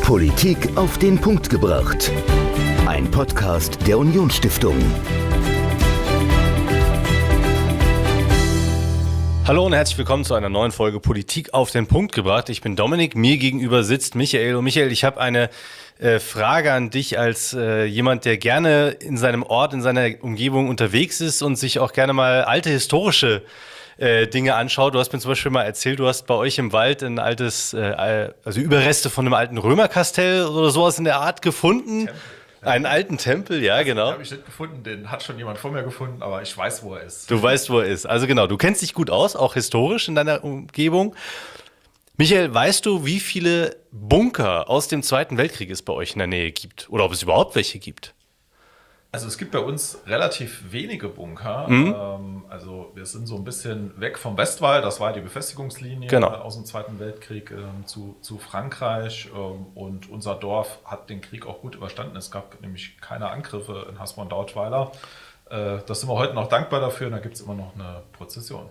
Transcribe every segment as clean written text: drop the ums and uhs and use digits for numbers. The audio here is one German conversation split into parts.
Politik auf den Punkt gebracht. Ein Podcast der Unionsstiftung. Hallo und herzlich willkommen zu einer neuen Folge Politik auf den Punkt gebracht. Ich bin Dominik, mir gegenüber sitzt Michael. Und Michael, ich habe eine Frage an dich als jemand, der gerne in seinem Ort, in seiner Umgebung unterwegs ist und sich auch gerne mal alte historische Dinge anschaut. Du hast mir zum Beispiel mal erzählt, du hast bei euch im Wald ein altes, also Überreste von einem alten Römerkastell oder sowas in der Art gefunden. Tempel. Einen alten Tempel, ja, genau. Den habe ich nicht gefunden, den hat schon jemand vor mir gefunden, aber ich weiß, wo er ist. Du weißt, wo er ist. Also genau, du kennst dich gut aus, auch historisch in deiner Umgebung. Michael, weißt du, wie viele Bunker aus dem Zweiten Weltkrieg es bei euch in der Nähe gibt? Oder ob es überhaupt welche gibt? Also es gibt bei uns relativ wenige Bunker. Also wir sind so ein bisschen weg vom Westwall. Das war die Befestigungslinie aus dem Zweiten Weltkrieg zu Frankreich. Und unser Dorf hat den Krieg auch gut überstanden. Es gab nämlich keine Angriffe in Hasborn-Dautweiler. Da sind wir heute noch dankbar dafür. Und da gibt es immer noch eine Prozession.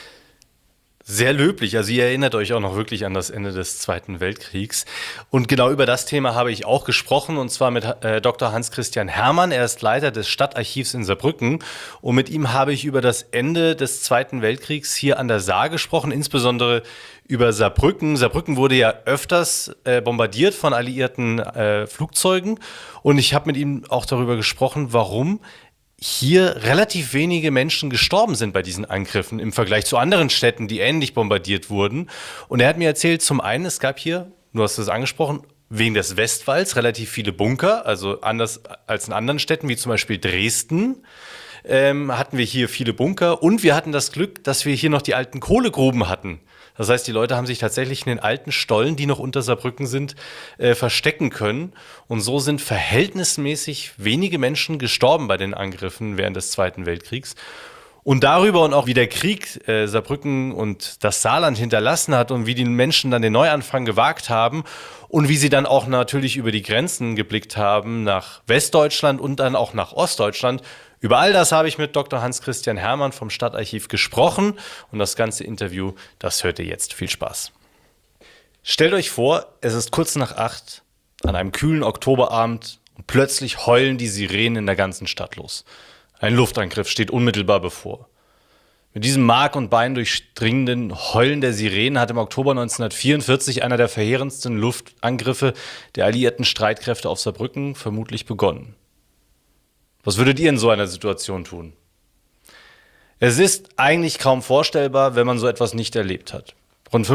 Sehr löblich. Also ihr erinnert euch auch noch wirklich an das Ende des Zweiten Weltkriegs. Und genau über das Thema habe ich auch gesprochen, und zwar mit Dr. Hans-Christian Hermann. Er ist Leiter des Stadtarchivs in Saarbrücken. Und mit ihm habe ich über das Ende des Zweiten Weltkriegs hier an der Saar gesprochen, insbesondere über Saarbrücken. Saarbrücken wurde ja öfters bombardiert von alliierten Flugzeugen. Und ich habe mit ihm auch darüber gesprochen, warum hier relativ wenige Menschen gestorben sind bei diesen Angriffen im Vergleich zu anderen Städten, die ähnlich bombardiert wurden. Und er hat mir erzählt, zum einen, es gab hier, du hast es angesprochen, wegen des Westwalls relativ viele Bunker, also anders als in anderen Städten, wie zum Beispiel Dresden, hatten wir hier viele Bunker. Und wir hatten das Glück, dass wir hier noch die alten Kohlegruben hatten. Das heißt, die Leute haben sich tatsächlich in den alten Stollen, die noch unter Saarbrücken sind, verstecken können. Und so sind verhältnismäßig wenige Menschen gestorben bei den Angriffen während des Zweiten Weltkriegs. Und darüber und auch wie der Krieg Saarbrücken und das Saarland hinterlassen hat und wie die Menschen dann den Neuanfang gewagt haben und wie sie dann auch natürlich über die Grenzen geblickt haben nach Westdeutschland und dann auch nach Ostdeutschland. Über all das habe ich mit Dr. Hans-Christian Hermann vom Stadtarchiv gesprochen und das ganze Interview, das hört ihr jetzt. Viel Spaß. Stellt euch vor, es ist kurz nach 8 an einem kühlen Oktoberabend und plötzlich heulen die Sirenen in der ganzen Stadt los. Ein Luftangriff steht unmittelbar bevor. Mit diesem Mark und Bein durchdringenden Heulen der Sirenen hat im Oktober 1944 einer der verheerendsten Luftangriffe der alliierten Streitkräfte auf Saarbrücken vermutlich begonnen. Was würdet ihr in so einer Situation tun? Es ist eigentlich kaum vorstellbar, wenn man so etwas nicht erlebt hat. Rund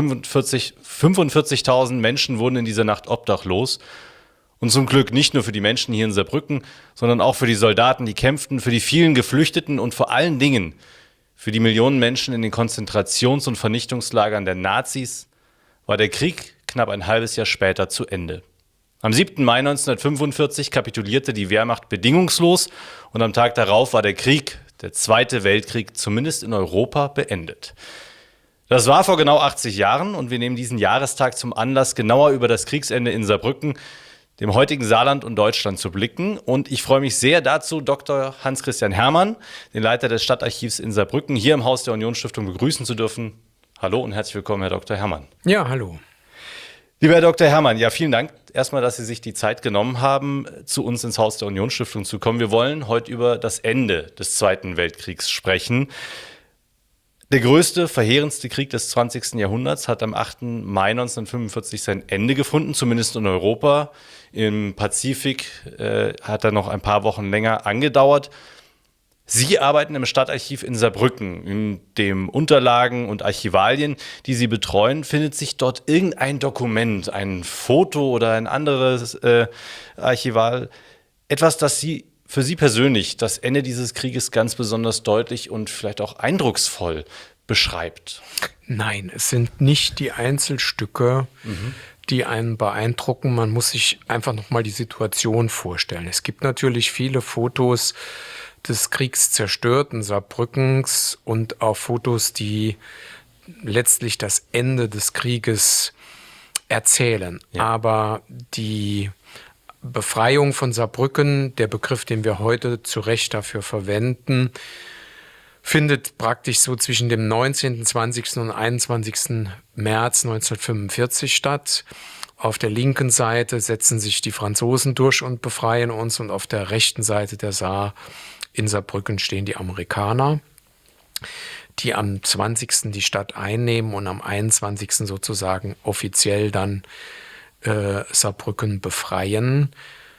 45.000 Menschen wurden in dieser Nacht obdachlos. Und zum Glück nicht nur für die Menschen hier in Saarbrücken, sondern auch für die Soldaten, die kämpften, für die vielen Geflüchteten und vor allen Dingen für die Millionen Menschen in den Konzentrations- und Vernichtungslagern der Nazis war der Krieg knapp ein halbes Jahr später zu Ende. Am 7. Mai 1945 kapitulierte die Wehrmacht bedingungslos und am Tag darauf war der Krieg, der Zweite Weltkrieg, zumindest in Europa, beendet. Das war vor genau 80 Jahren und wir nehmen diesen Jahrestag zum Anlass, genauer über das Kriegsende in Saarbrücken, dem heutigen Saarland und Deutschland zu blicken. Und ich freue mich sehr dazu, Dr. Hans-Christian Hermann, den Leiter des Stadtarchivs in Saarbrücken, hier im Haus der Unionsstiftung begrüßen zu dürfen. Hallo und herzlich willkommen, Herr Dr. Hermann. Ja, hallo. Lieber Herr Dr. Hermann, ja, vielen Dank erstmal, dass Sie sich die Zeit genommen haben, zu uns ins Haus der Unionsstiftung zu kommen. Wir wollen heute über das Ende des Zweiten Weltkriegs sprechen. Der größte, verheerendste Krieg des 20. Jahrhunderts hat am 8. Mai 1945 sein Ende gefunden, zumindest in Europa. Im Pazifik hat er noch ein paar Wochen länger angedauert. Sie arbeiten im Stadtarchiv in Saarbrücken. In den Unterlagen und Archivalien, die Sie betreuen, findet sich dort irgendein Dokument, ein Foto oder ein anderes Archival. Etwas, das für Sie persönlich das Ende dieses Krieges ganz besonders deutlich und vielleicht auch eindrucksvoll beschreibt. Nein, es sind nicht die Einzelstücke, die einen beeindrucken. Man muss sich einfach nochmal die Situation vorstellen. Es gibt natürlich viele Fotos des kriegszerstörten Saarbrückens und auch Fotos, die letztlich das Ende des Krieges erzählen. Ja. Aber die Befreiung von Saarbrücken, der Begriff, den wir heute zu Recht dafür verwenden, findet praktisch so zwischen dem 19., 20. und 21. März 1945 statt. Auf der linken Seite setzen sich die Franzosen durch und befreien uns, und auf der rechten Seite der Saar in Saarbrücken stehen die Amerikaner, die am 20. die Stadt einnehmen und am 21. sozusagen offiziell dann Saarbrücken befreien.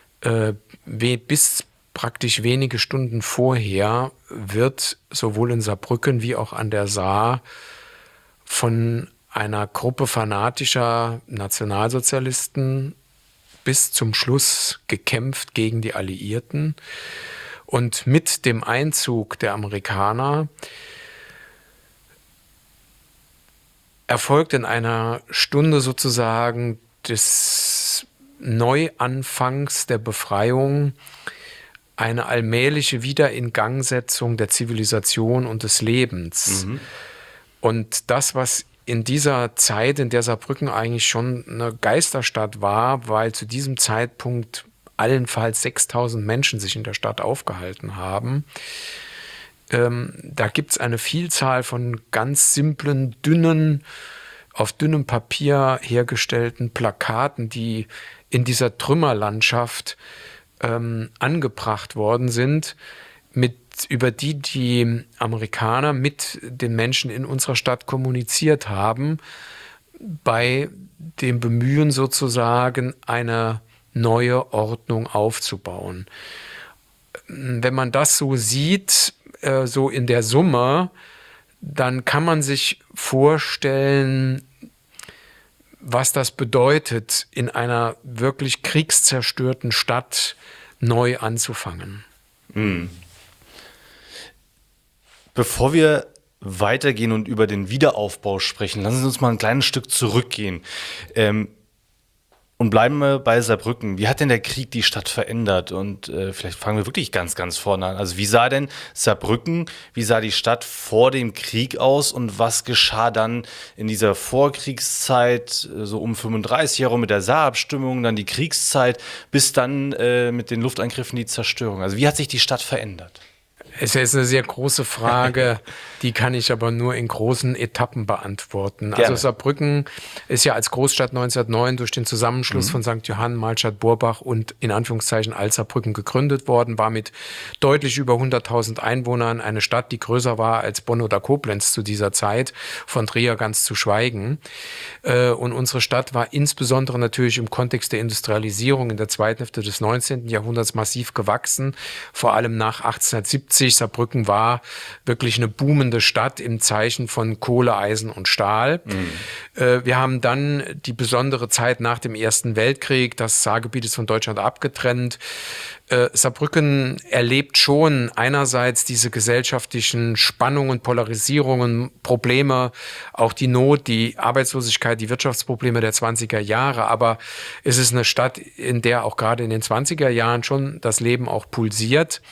Bis praktisch wenige Stunden vorher wird sowohl in Saarbrücken wie auch an der Saar von einer Gruppe fanatischer Nationalsozialisten bis zum Schluss gekämpft gegen die Alliierten. Und mit dem Einzug der Amerikaner erfolgt in einer Stunde sozusagen des Neuanfangs der Befreiung eine allmähliche Wiederingangsetzung der Zivilisation und des Lebens. Und das, was in dieser Zeit, in der Saarbrücken eigentlich schon eine Geisterstadt war, weil zu diesem Zeitpunkt allenfalls 6.000 Menschen sich in der Stadt aufgehalten haben, da gibt es eine Vielzahl von ganz simplen, auf dünnem Papier hergestellten Plakaten, die in dieser Trümmerlandschaft angebracht worden sind, über die Amerikaner mit den Menschen in unserer Stadt kommuniziert haben, bei dem Bemühen sozusagen eine neue Ordnung aufzubauen. Wenn man das so sieht, so in der Summe, dann kann man sich vorstellen, was das bedeutet, in einer wirklich kriegszerstörten Stadt neu anzufangen. Bevor wir weitergehen und über den Wiederaufbau sprechen, lassen Sie uns mal ein kleines Stück zurückgehen. Und bleiben wir bei Saarbrücken. Wie hat denn der Krieg die Stadt verändert? Und vielleicht fangen wir wirklich ganz, ganz vorne an. Also wie sah denn Saarbrücken, wie sah die Stadt vor dem Krieg aus und was geschah dann in dieser Vorkriegszeit, so um 35 herum mit der Saarabstimmung, dann die Kriegszeit, bis dann mit den Luftangriffen die Zerstörung? Also wie hat sich die Stadt verändert? Es ist eine sehr große Frage, die kann ich aber nur in großen Etappen beantworten. Gerne. Also Saarbrücken ist ja als Großstadt 1909 durch den Zusammenschluss von St. Johann, Mahlstadt-Burbach und in Anführungszeichen Alt-Saarbrücken gegründet worden, war mit deutlich über 100.000 Einwohnern eine Stadt, die größer war als Bonn oder Koblenz zu dieser Zeit, von Trier ganz zu schweigen. Und unsere Stadt war insbesondere natürlich im Kontext der Industrialisierung in der zweiten Hälfte des 19. Jahrhunderts massiv gewachsen, vor allem nach 1870. Saarbrücken war wirklich eine boomende Stadt im Zeichen von Kohle, Eisen und Stahl. Wir haben dann die besondere Zeit nach dem Ersten Weltkrieg, das Saargebiet ist von Deutschland abgetrennt. Saarbrücken erlebt schon einerseits diese gesellschaftlichen Spannungen, Polarisierungen, Probleme, auch die Not, die Arbeitslosigkeit, die Wirtschaftsprobleme der 20er Jahre. Aber es ist eine Stadt, in der auch gerade in den 20er Jahren schon das Leben auch pulsiert.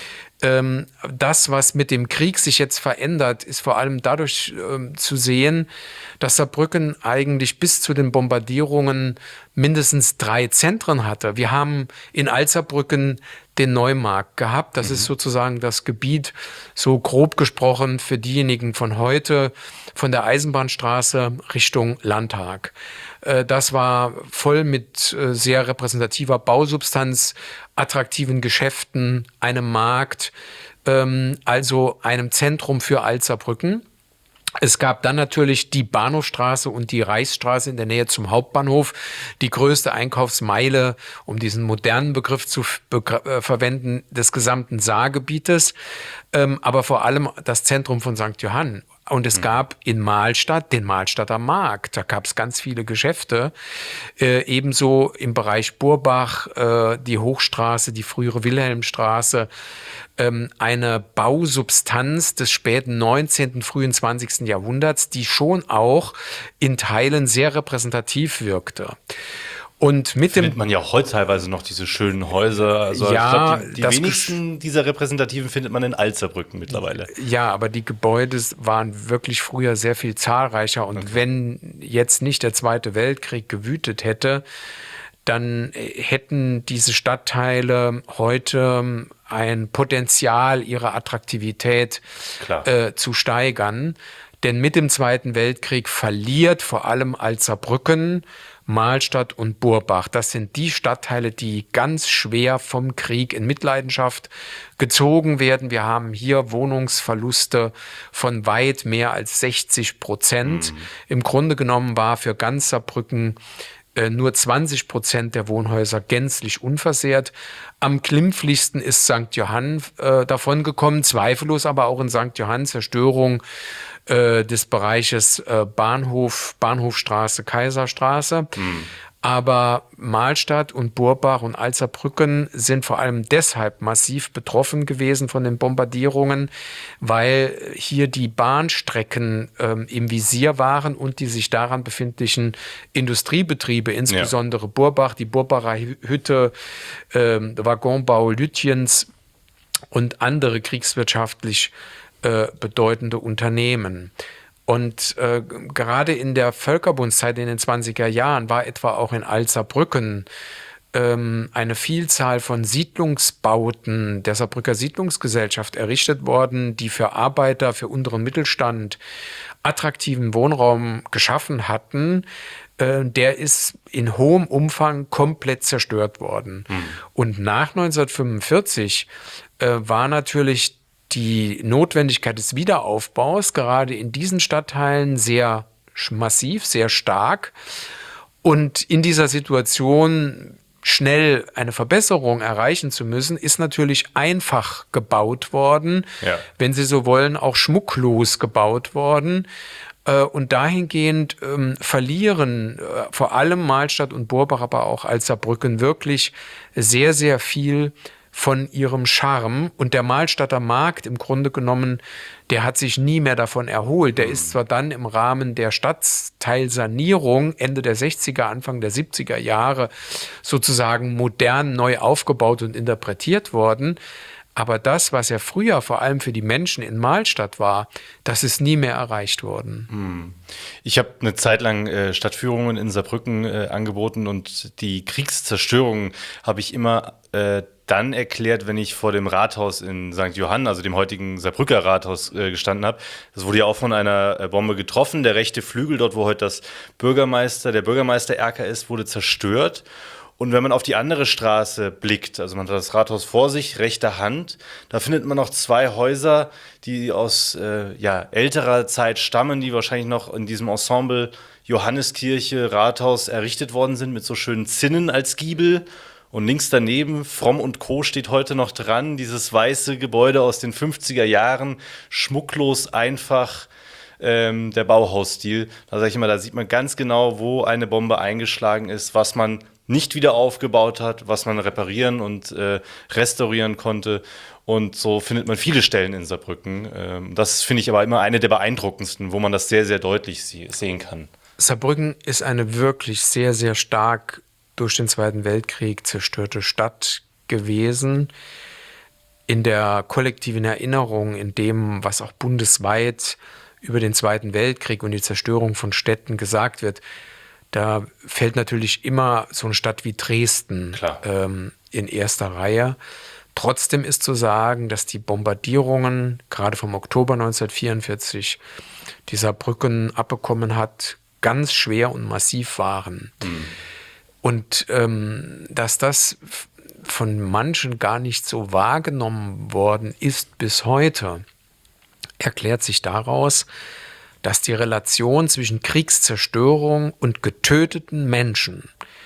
Das, was mit dem Krieg sich jetzt verändert, ist vor allem dadurch zu sehen, dass Saarbrücken eigentlich bis zu den Bombardierungen mindestens 3 Zentren hatte. Wir haben in Alt-Saarbrücken den Neumarkt gehabt. Das ist sozusagen das Gebiet, so grob gesprochen, für diejenigen von heute, von der Eisenbahnstraße Richtung Landtag. Das war voll mit sehr repräsentativer Bausubstanz, attraktiven Geschäften, einem Markt, also einem Zentrum für Alt-Saarbrücken. Es gab dann natürlich die Bahnhofstraße und die Reichsstraße in der Nähe zum Hauptbahnhof, die größte Einkaufsmeile, um diesen modernen Begriff zu verwenden, des gesamten Saargebietes, aber vor allem das Zentrum von St. Johann. Und es gab in Mahlstadt den Mahlstadter Markt. Da gab es ganz viele Geschäfte. Ebenso im Bereich Burbach, die Hochstraße, die frühere Wilhelmstraße. Eine Bausubstanz des späten 19., frühen 20. Jahrhunderts, die schon auch in Teilen sehr repräsentativ wirkte. Und mit findet man ja auch heute teilweise noch diese schönen Häuser. Also ja, ich glaub, die wenigsten dieser repräsentativen findet man in Alt-Saarbrücken mittlerweile. Ja, aber die Gebäude waren wirklich früher sehr viel zahlreicher. Und wenn jetzt nicht der Zweite Weltkrieg gewütet hätte, dann hätten diese Stadtteile heute ein Potenzial, ihre Attraktivität zu steigern. Denn mit dem Zweiten Weltkrieg verliert vor allem Alzerbrücken, Mahlstadt und Burbach. Das sind die Stadtteile, die ganz schwer vom Krieg in Mitleidenschaft gezogen werden. Wir haben hier Wohnungsverluste von weit mehr als 60%. Im Grunde genommen war für ganz Saarbrücken nur 20% der Wohnhäuser gänzlich unversehrt. Am glimpflichsten ist St. Johann davon gekommen, zweifellos aber auch in St. Johann Zerstörung des Bereiches Bahnhofstraße, Kaiserstraße. Aber Mahlstadt und Burbach und Alzerbrücken sind vor allem deshalb massiv betroffen gewesen von den Bombardierungen, weil hier die Bahnstrecken im Visier waren und die sich daran befindlichen Industriebetriebe, insbesondere Burbach, die Burbacher Hütte, Waggonbau Lütjens und andere kriegswirtschaftlich bedeutende Unternehmen. Und gerade in der Völkerbundszeit in den 20er Jahren war etwa auch in Alzerbrücken eine Vielzahl von Siedlungsbauten der Saarbrücker Siedlungsgesellschaft errichtet worden, die für Arbeiter, für unteren Mittelstand attraktiven Wohnraum geschaffen hatten. Der ist in hohem Umfang komplett zerstört worden. Und nach 1945 war natürlich die Notwendigkeit des Wiederaufbaus gerade in diesen Stadtteilen sehr massiv, sehr stark. Und in dieser Situation schnell eine Verbesserung erreichen zu müssen, ist natürlich einfach gebaut worden, wenn Sie so wollen, auch schmucklos gebaut worden. Und dahingehend verlieren vor allem Mahlstadt und Burbach, aber auch Alzerbrücken wirklich sehr, sehr viel von ihrem Charme. Und der Mahlstadter Markt im Grunde genommen, der hat sich nie mehr davon erholt. Der ist zwar dann im Rahmen der Stadtteilsanierung Ende der 60er, Anfang der 70er Jahre sozusagen modern neu aufgebaut und interpretiert worden. Aber das, was ja früher vor allem für die Menschen in Mahlstadt war, das ist nie mehr erreicht worden. Ich habe eine Zeit lang Stadtführungen in Saarbrücken angeboten und die Kriegszerstörung habe ich immer dann erklärt, wenn ich vor dem Rathaus in St. Johann, also dem heutigen Saarbrücker Rathaus, gestanden habe. Das wurde ja auch von einer Bombe getroffen. Der rechte Flügel, dort wo heute der Bürgermeistererker ist, wurde zerstört. Und wenn man auf die andere Straße blickt, also man hat das Rathaus vor sich, rechter Hand, da findet man noch zwei Häuser, die aus älterer Zeit stammen, die wahrscheinlich noch in diesem Ensemble Johanneskirche, Rathaus errichtet worden sind, mit so schönen Zinnen als Giebel. Und links daneben, Fromm und Co. steht heute noch dran, dieses weiße Gebäude aus den 50er Jahren, schmucklos, einfach, der Bauhausstil. Da sage ich immer, da sieht man ganz genau, wo eine Bombe eingeschlagen ist, was man nicht wieder aufgebaut hat, was man reparieren und restaurieren konnte. Und so findet man viele Stellen in Saarbrücken. Das finde ich aber immer eine der beeindruckendsten, wo man das sehr, sehr deutlich sehen kann. Saarbrücken ist eine wirklich sehr, sehr stark durch den Zweiten Weltkrieg zerstörte Stadt gewesen. In der kollektiven Erinnerung, in dem, was auch bundesweit über den Zweiten Weltkrieg und die Zerstörung von Städten gesagt wird, da fällt natürlich immer so eine Stadt wie Dresden in erster Reihe. Trotzdem ist zu sagen, dass die Bombardierungen, gerade vom Oktober 1944, die Saarbrücken abbekommen hat, ganz schwer und massiv waren. Und dass das von manchen gar nicht so wahrgenommen worden ist bis heute, erklärt sich daraus, dass die Relation zwischen Kriegszerstörung und getöteten Menschen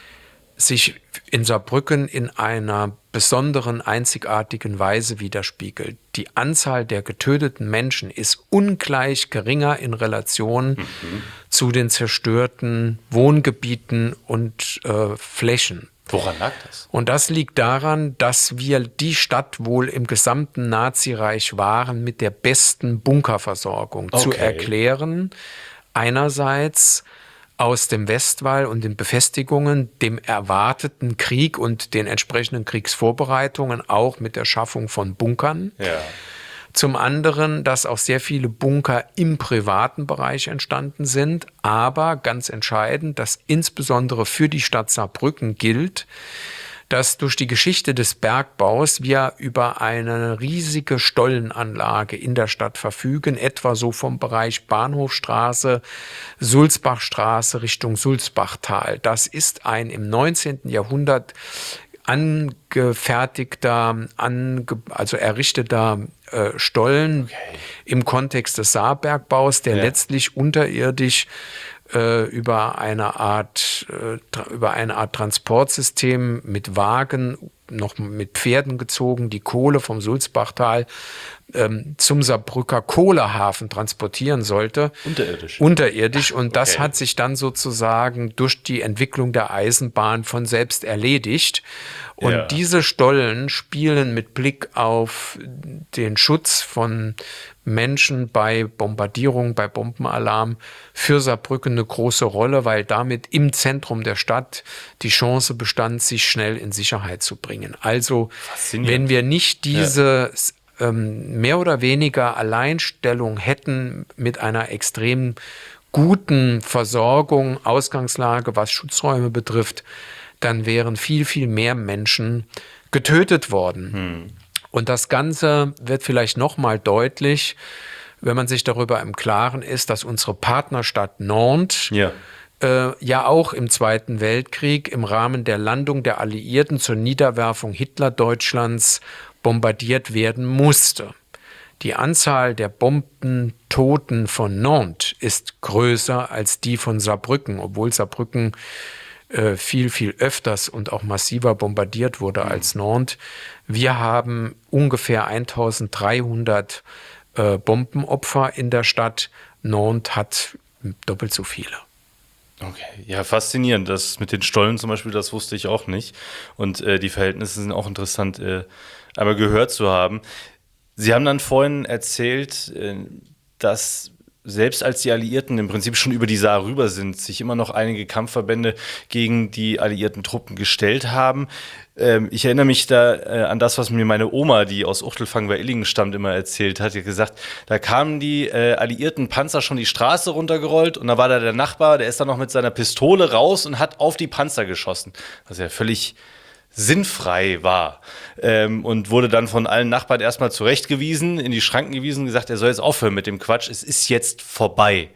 sich in Saarbrücken in einer besonderen, einzigartigen Weise widerspiegelt. Die Anzahl der getöteten Menschen ist ungleich geringer in Relation zu den zerstörten Wohngebieten und Flächen. Woran lag das? Und das liegt daran, dass wir die Stadt wohl im gesamten Nazireich waren mit der besten Bunkerversorgung zu erklären. Einerseits aus dem Westwall und den Befestigungen, dem erwarteten Krieg und den entsprechenden Kriegsvorbereitungen, auch mit der Schaffung von Bunkern. Ja. Zum anderen, dass auch sehr viele Bunker im privaten Bereich entstanden sind, aber ganz entscheidend, dass insbesondere für die Stadt Saarbrücken gilt, dass durch die Geschichte des Bergbaus wir über eine riesige Stollenanlage in der Stadt verfügen, etwa so vom Bereich Bahnhofstraße, Sulzbachstraße Richtung Sulzbachtal. Das ist ein im 19. Jahrhundert angefertigter, also errichteter Stollen im Kontext des Saarbergbaus, der letztlich unterirdisch über eine Art Transportsystem mit Wagen, noch mit Pferden gezogen, die Kohle vom Sulzbachtal zum Saarbrücker Kohlehafen transportieren sollte. Unterirdisch. Und das hat sich dann sozusagen durch die Entwicklung der Eisenbahn von selbst erledigt. Und diese Stollen spielen mit Blick auf den Schutz von Menschen bei Bombardierung, bei Bombenalarm für Saarbrücken eine große Rolle, weil damit im Zentrum der Stadt die Chance bestand, sich schnell in Sicherheit zu bringen. Also wenn wir nicht diese mehr oder weniger Alleinstellung hätten mit einer extrem guten Versorgung, Ausgangslage, was Schutzräume betrifft, dann wären viel, viel mehr Menschen getötet worden. Und das Ganze wird vielleicht nochmal deutlich, wenn man sich darüber im Klaren ist, dass unsere Partnerstadt Nantes ja auch im Zweiten Weltkrieg im Rahmen der Landung der Alliierten zur Niederwerfung Hitler-Deutschlands bombardiert werden musste. Die Anzahl der Bombentoten von Nantes ist größer als die von Saarbrücken, obwohl Saarbrücken viel, viel öfters und auch massiver bombardiert wurde als Nantes. Wir haben ungefähr 1300 Bombenopfer in der Stadt. Nantes hat doppelt so viele. Okay, ja, faszinierend. Das mit den Stollen zum Beispiel, das wusste ich auch nicht. Und die Verhältnisse sind auch interessant, einmal gehört zu haben. Sie haben dann vorhin erzählt, dass selbst als die Alliierten im Prinzip schon über die Saar rüber sind, sich immer noch einige Kampfverbände gegen die alliierten Truppen gestellt haben. Ich erinnere mich da an das, was mir meine Oma, die aus Uchtelfang bei Illingen stammt, immer erzählt hat. Die hat gesagt, da kamen die alliierten Panzer schon die Straße runtergerollt und da war da der Nachbar, der ist dann noch mit seiner Pistole raus und hat auf die Panzer geschossen. Was ja völlig sinnfrei war und wurde dann von allen Nachbarn erstmal zurechtgewiesen, in die Schranken gewiesen, gesagt, er soll jetzt aufhören mit dem Quatsch, es ist jetzt vorbei.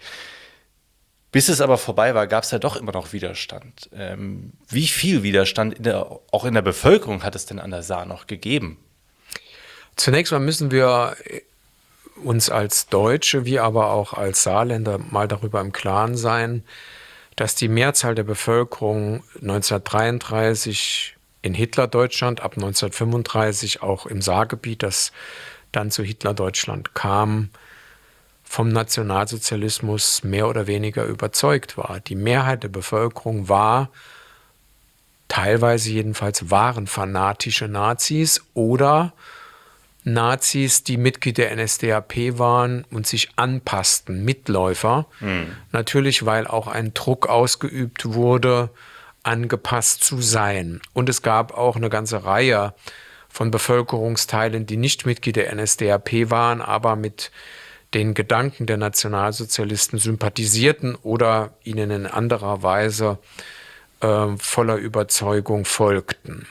Bis es aber vorbei war, gab es ja doch immer noch Widerstand. Wie viel Widerstand auch in der Bevölkerung hat es denn an der Saar noch gegeben? Zunächst mal müssen wir uns als Deutsche, wie aber auch als Saarländer mal darüber im Klaren sein, dass die Mehrzahl der Bevölkerung 1933 in Hitlerdeutschland, ab 1935 auch im Saargebiet, das dann zu Hitlerdeutschland kam, vom Nationalsozialismus mehr oder weniger überzeugt war. Die Mehrheit der Bevölkerung war, teilweise jedenfalls, waren fanatische Nazis oder Nazis, die Mitglied der NSDAP waren und sich anpassten, Mitläufer. Natürlich, weil auch ein Druck ausgeübt wurde, angepasst zu sein. Und es gab auch eine ganze Reihe von Bevölkerungsteilen, die nicht Mitglied der NSDAP waren, aber mit den Gedanken der Nationalsozialisten sympathisierten oder ihnen in anderer Weise voller Überzeugung folgten.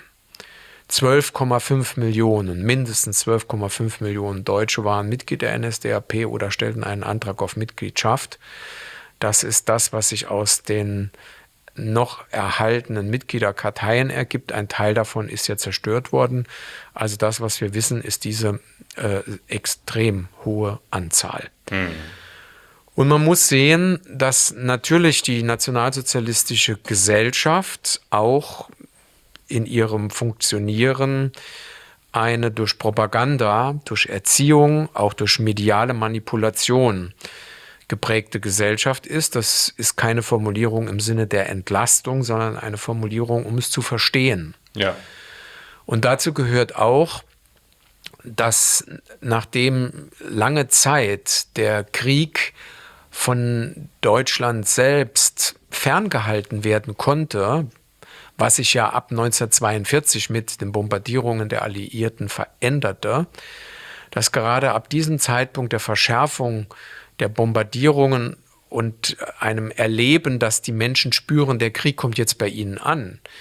12,5 Millionen, mindestens 12,5 Millionen Deutsche waren Mitglied der NSDAP oder stellten einen Antrag auf Mitgliedschaft. Das ist das, was sich aus den noch erhaltenen Mitgliederkarteien ergibt. Ein Teil davon ist ja zerstört worden. Also das, was wir wissen, ist diese extrem hohe Anzahl. Und man muss sehen, dass natürlich die nationalsozialistische Gesellschaft auch in ihrem Funktionieren eine durch Propaganda, durch Erziehung, auch durch mediale Manipulation geprägte Gesellschaft ist. Das ist keine Formulierung im Sinne der Entlastung, sondern eine Formulierung, um es zu verstehen. Ja. Und dazu gehört auch, dass nachdem lange Zeit der Krieg von Deutschland selbst ferngehalten werden konnte, was sich ja ab 1942 mit den Bombardierungen der Alliierten veränderte, dass gerade ab diesem Zeitpunkt der Verschärfung der Bombardierungen und einem Erleben, dass die Menschen spüren, der Krieg kommt jetzt bei ihnen an,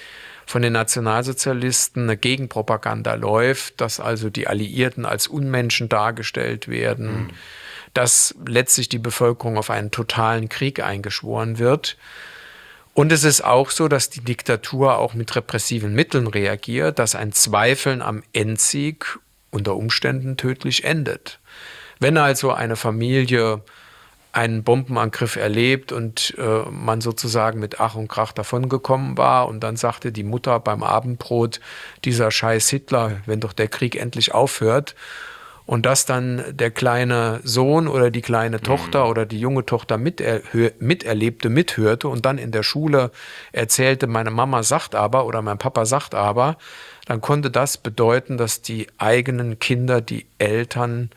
von den Nationalsozialisten eine Gegenpropaganda läuft, dass also die Alliierten als Unmenschen dargestellt werden, dass letztlich die Bevölkerung auf einen totalen Krieg eingeschworen wird. Und es ist auch so, dass die Diktatur auch mit repressiven Mitteln reagiert, dass ein Zweifeln am Endsieg unter Umständen tödlich endet. Wenn also eine Familie einen Bombenangriff erlebt und man sozusagen mit Ach und Krach davongekommen war und dann sagte die Mutter beim Abendbrot, dieser scheiß Hitler, wenn doch der Krieg endlich aufhört, und dass dann der kleine Sohn oder die kleine Tochter oder die junge Tochter miterlebte, mithörte und dann in der Schule erzählte, meine Mama sagt aber oder mein Papa sagt aber, dann konnte das bedeuten, dass die eigenen Kinder die Eltern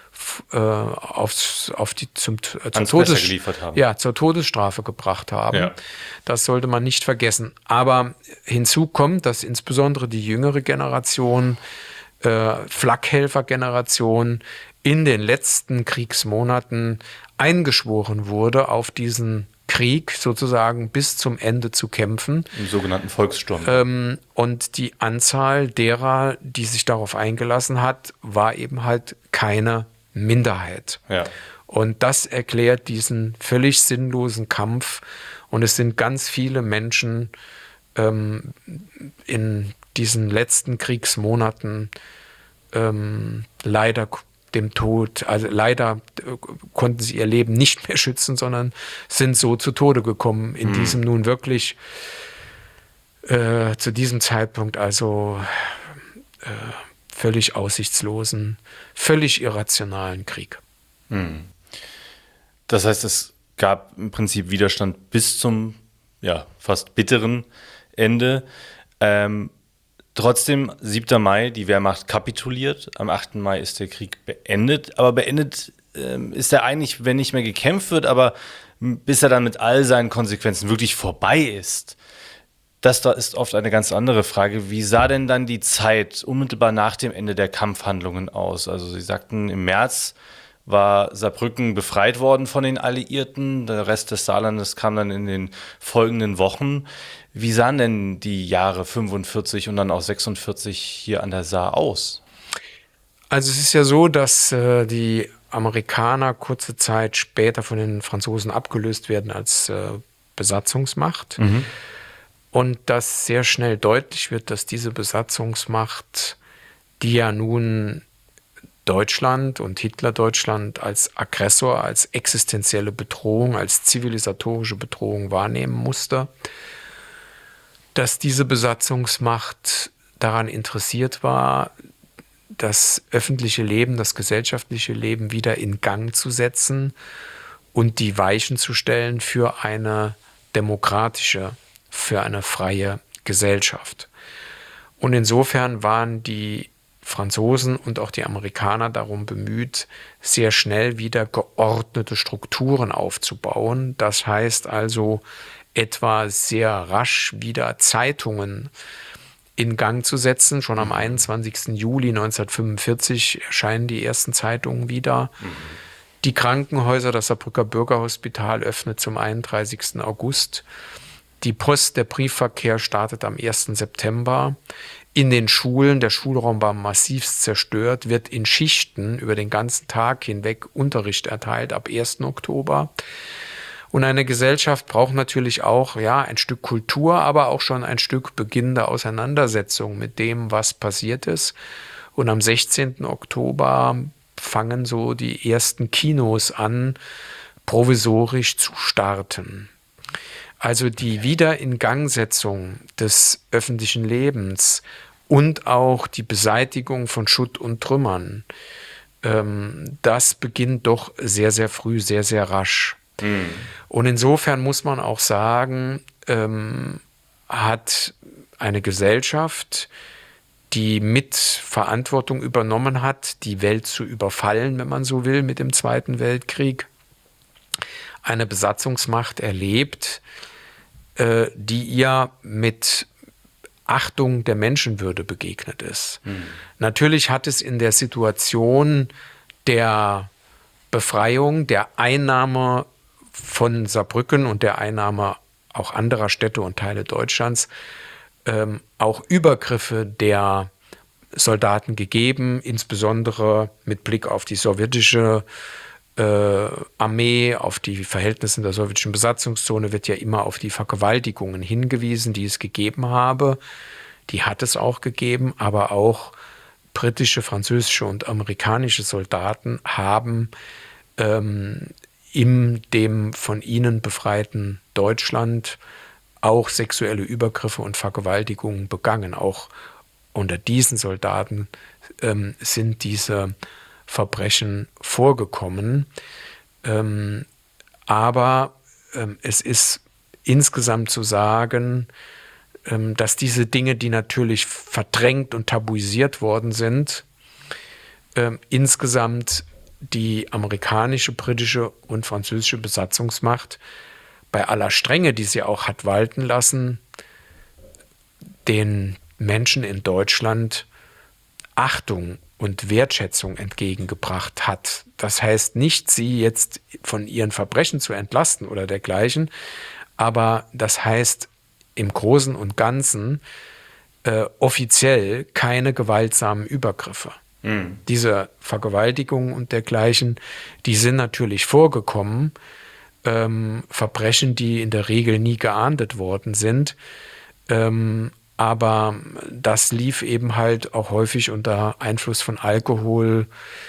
zur Todesstrafe gebracht haben. Ja. Das sollte man nicht vergessen. Aber hinzu kommt, dass insbesondere die jüngere Generation, Flakhelfer-Generation, in den letzten Kriegsmonaten eingeschworen wurde, auf diesen Krieg sozusagen bis zum Ende zu kämpfen. Im sogenannten Volkssturm. Und die Anzahl derer, die sich darauf eingelassen hat, war eben halt keine Minderheit. Ja. Und das erklärt diesen völlig sinnlosen Kampf. Und es sind ganz viele Menschen in diesen letzten Kriegsmonaten leider dem Tod, also leider konnten sie ihr Leben nicht mehr schützen, sondern sind so zu Tode gekommen in diesem nun wirklich zu diesem Zeitpunkt also völlig aussichtslosen, völlig irrationalen Krieg. Das heißt, es gab im Prinzip Widerstand bis zum fast bitteren Ende. Trotzdem, 7. Mai, die Wehrmacht kapituliert. Am 8. Mai ist der Krieg beendet. Aber beendet ist er eigentlich, wenn nicht mehr gekämpft wird, aber bis er dann mit all seinen Konsequenzen wirklich vorbei ist. Das da ist oft eine ganz andere Frage. Wie sah denn dann die Zeit unmittelbar nach dem Ende der Kampfhandlungen aus? Also Sie sagten, im März war Saarbrücken befreit worden von den Alliierten. Der Rest des Saarlandes kam dann in den folgenden Wochen. Wie sahen denn die Jahre 45 und dann auch 46 hier an der Saar aus? Also es ist ja so, dass die Amerikaner kurze Zeit später von den Franzosen abgelöst werden als Besatzungsmacht. Und dass sehr schnell deutlich wird, dass diese Besatzungsmacht, die ja nun Deutschland und Hitler-Deutschland als Aggressor, als existenzielle Bedrohung, als zivilisatorische Bedrohung wahrnehmen musste, dass diese Besatzungsmacht daran interessiert war, das öffentliche Leben, das gesellschaftliche Leben wieder in Gang zu setzen und die Weichen zu stellen für eine demokratische, für eine freie Gesellschaft. Und insofern waren die Franzosen und auch die Amerikaner darum bemüht, sehr schnell wieder geordnete Strukturen aufzubauen. Das heißt also, etwa sehr rasch wieder Zeitungen in Gang zu setzen. Schon am 21. Juli 1945 erscheinen die ersten Zeitungen wieder. Die Krankenhäuser, das Saarbrücker Bürgerhospital öffnet zum 31. August. Die Post, der Briefverkehr startet am 1. September. In den Schulen, der Schulraum war massivst zerstört, wird in Schichten über den ganzen Tag hinweg Unterricht erteilt ab 1. Oktober. Und eine Gesellschaft braucht natürlich auch ein Stück Kultur, aber auch schon ein Stück beginnende Auseinandersetzung mit dem, was passiert ist. Und am 16. Oktober fangen so die ersten Kinos an, provisorisch zu starten. Also die Wiederingangsetzung des öffentlichen Lebens und auch die Beseitigung von Schutt und Trümmern, das beginnt doch sehr, sehr früh, sehr, sehr rasch. Und insofern muss man auch sagen, hat eine Gesellschaft, die mit Verantwortung übernommen hat, die Welt zu überfallen, wenn man so will, mit dem Zweiten Weltkrieg, eine Besatzungsmacht erlebt, die ihr mit Achtung der Menschenwürde begegnet ist. Natürlich hat es in der Situation der Befreiung, der Einnahme von Saarbrücken und der Einnahme auch anderer Städte und Teile Deutschlands auch Übergriffe der Soldaten gegeben, insbesondere mit Blick auf die sowjetische Armee, auf die Verhältnisse in der sowjetischen Besatzungszone wird ja immer auf die Vergewaltigungen hingewiesen, die es gegeben habe. Die hat es auch gegeben, aber auch britische, französische und amerikanische Soldaten haben in dem von ihnen befreiten Deutschland auch sexuelle Übergriffe und Vergewaltigungen begangen. Auch unter diesen Soldaten sind diese Verbrechen vorgekommen. Aber es ist insgesamt zu sagen, dass diese Dinge, die natürlich verdrängt und tabuisiert worden sind, insgesamt die amerikanische, britische und französische Besatzungsmacht bei aller Strenge, die sie auch hat walten lassen, den Menschen in Deutschland Achtung und Wertschätzung entgegengebracht hat. Das heißt nicht, sie jetzt von ihren Verbrechen zu entlasten oder dergleichen, aber das heißt im Großen und Ganzen offiziell keine gewaltsamen Übergriffe. Diese Vergewaltigungen und dergleichen, die sind natürlich vorgekommen, Verbrechen, die in der Regel nie geahndet worden sind, aber das lief eben halt auch häufig unter Einfluss von Alkohol,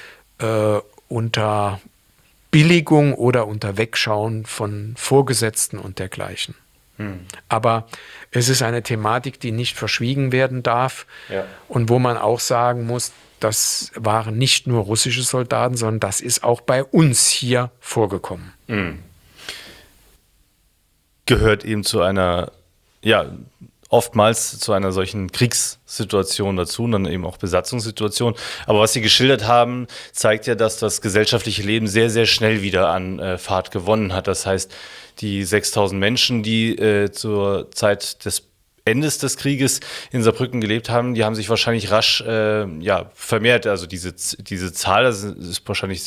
unter Billigung oder unter Wegschauen von Vorgesetzten und dergleichen. Aber es ist eine Thematik, die nicht verschwiegen werden darf und wo man auch sagen muss, das waren nicht nur russische Soldaten, sondern das ist auch bei uns hier vorgekommen. Gehört eben zu einer, oftmals zu einer solchen Kriegssituation dazu und dann eben auch Besatzungssituation. Aber was Sie geschildert haben, zeigt ja, dass das gesellschaftliche Leben sehr, sehr schnell wieder an Fahrt gewonnen hat. Das heißt, die 6.000 Menschen, die zur Zeit des Endes des Krieges in Saarbrücken gelebt haben, die haben sich wahrscheinlich rasch vermehrt. Also diese Zahl, das ist wahrscheinlich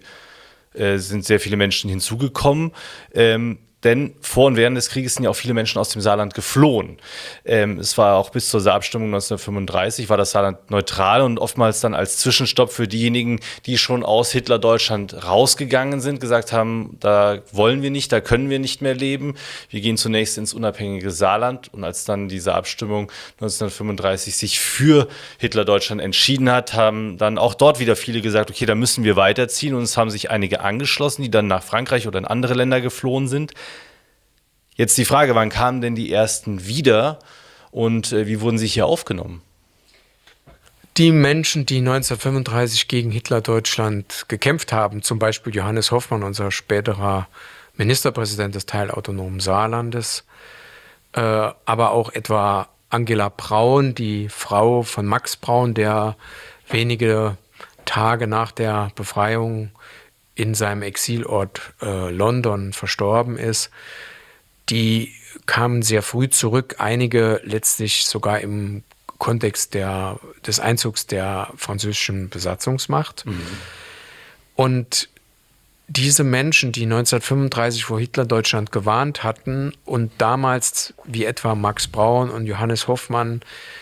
sind sehr viele Menschen hinzugekommen. Denn vor und während des Krieges sind ja auch viele Menschen aus dem Saarland geflohen. Es war auch bis zur Saarabstimmung 1935 war das Saarland neutral und oftmals dann als Zwischenstopp für diejenigen, die schon aus Hitler-Deutschland rausgegangen sind, gesagt haben, da wollen wir nicht, da können wir nicht mehr leben. Wir gehen zunächst ins unabhängige Saarland. Und als dann diese Abstimmung 1935 sich für Hitler-Deutschland entschieden hat, haben dann auch dort wieder viele gesagt, okay, da müssen wir weiterziehen. Und es haben sich einige angeschlossen, die dann nach Frankreich oder in andere Länder geflohen sind. Jetzt die Frage, wann kamen denn die ersten wieder und wie wurden sie hier aufgenommen? Die Menschen, die 1935 gegen Hitler-Deutschland gekämpft haben, zum Beispiel Johannes Hoffmann, unser späterer Ministerpräsident des teilautonomen Saarlandes, aber auch etwa Angela Braun, die Frau von Max Braun, der wenige Tage nach der Befreiung in seinem Exilort London verstorben ist, die kamen sehr früh zurück, einige letztlich sogar im Kontext des Einzugs der französischen Besatzungsmacht. Und diese Menschen, die 1935 vor Hitler-Deutschland gewarnt hatten und damals, wie etwa Max Braun und Johannes Hoffmann,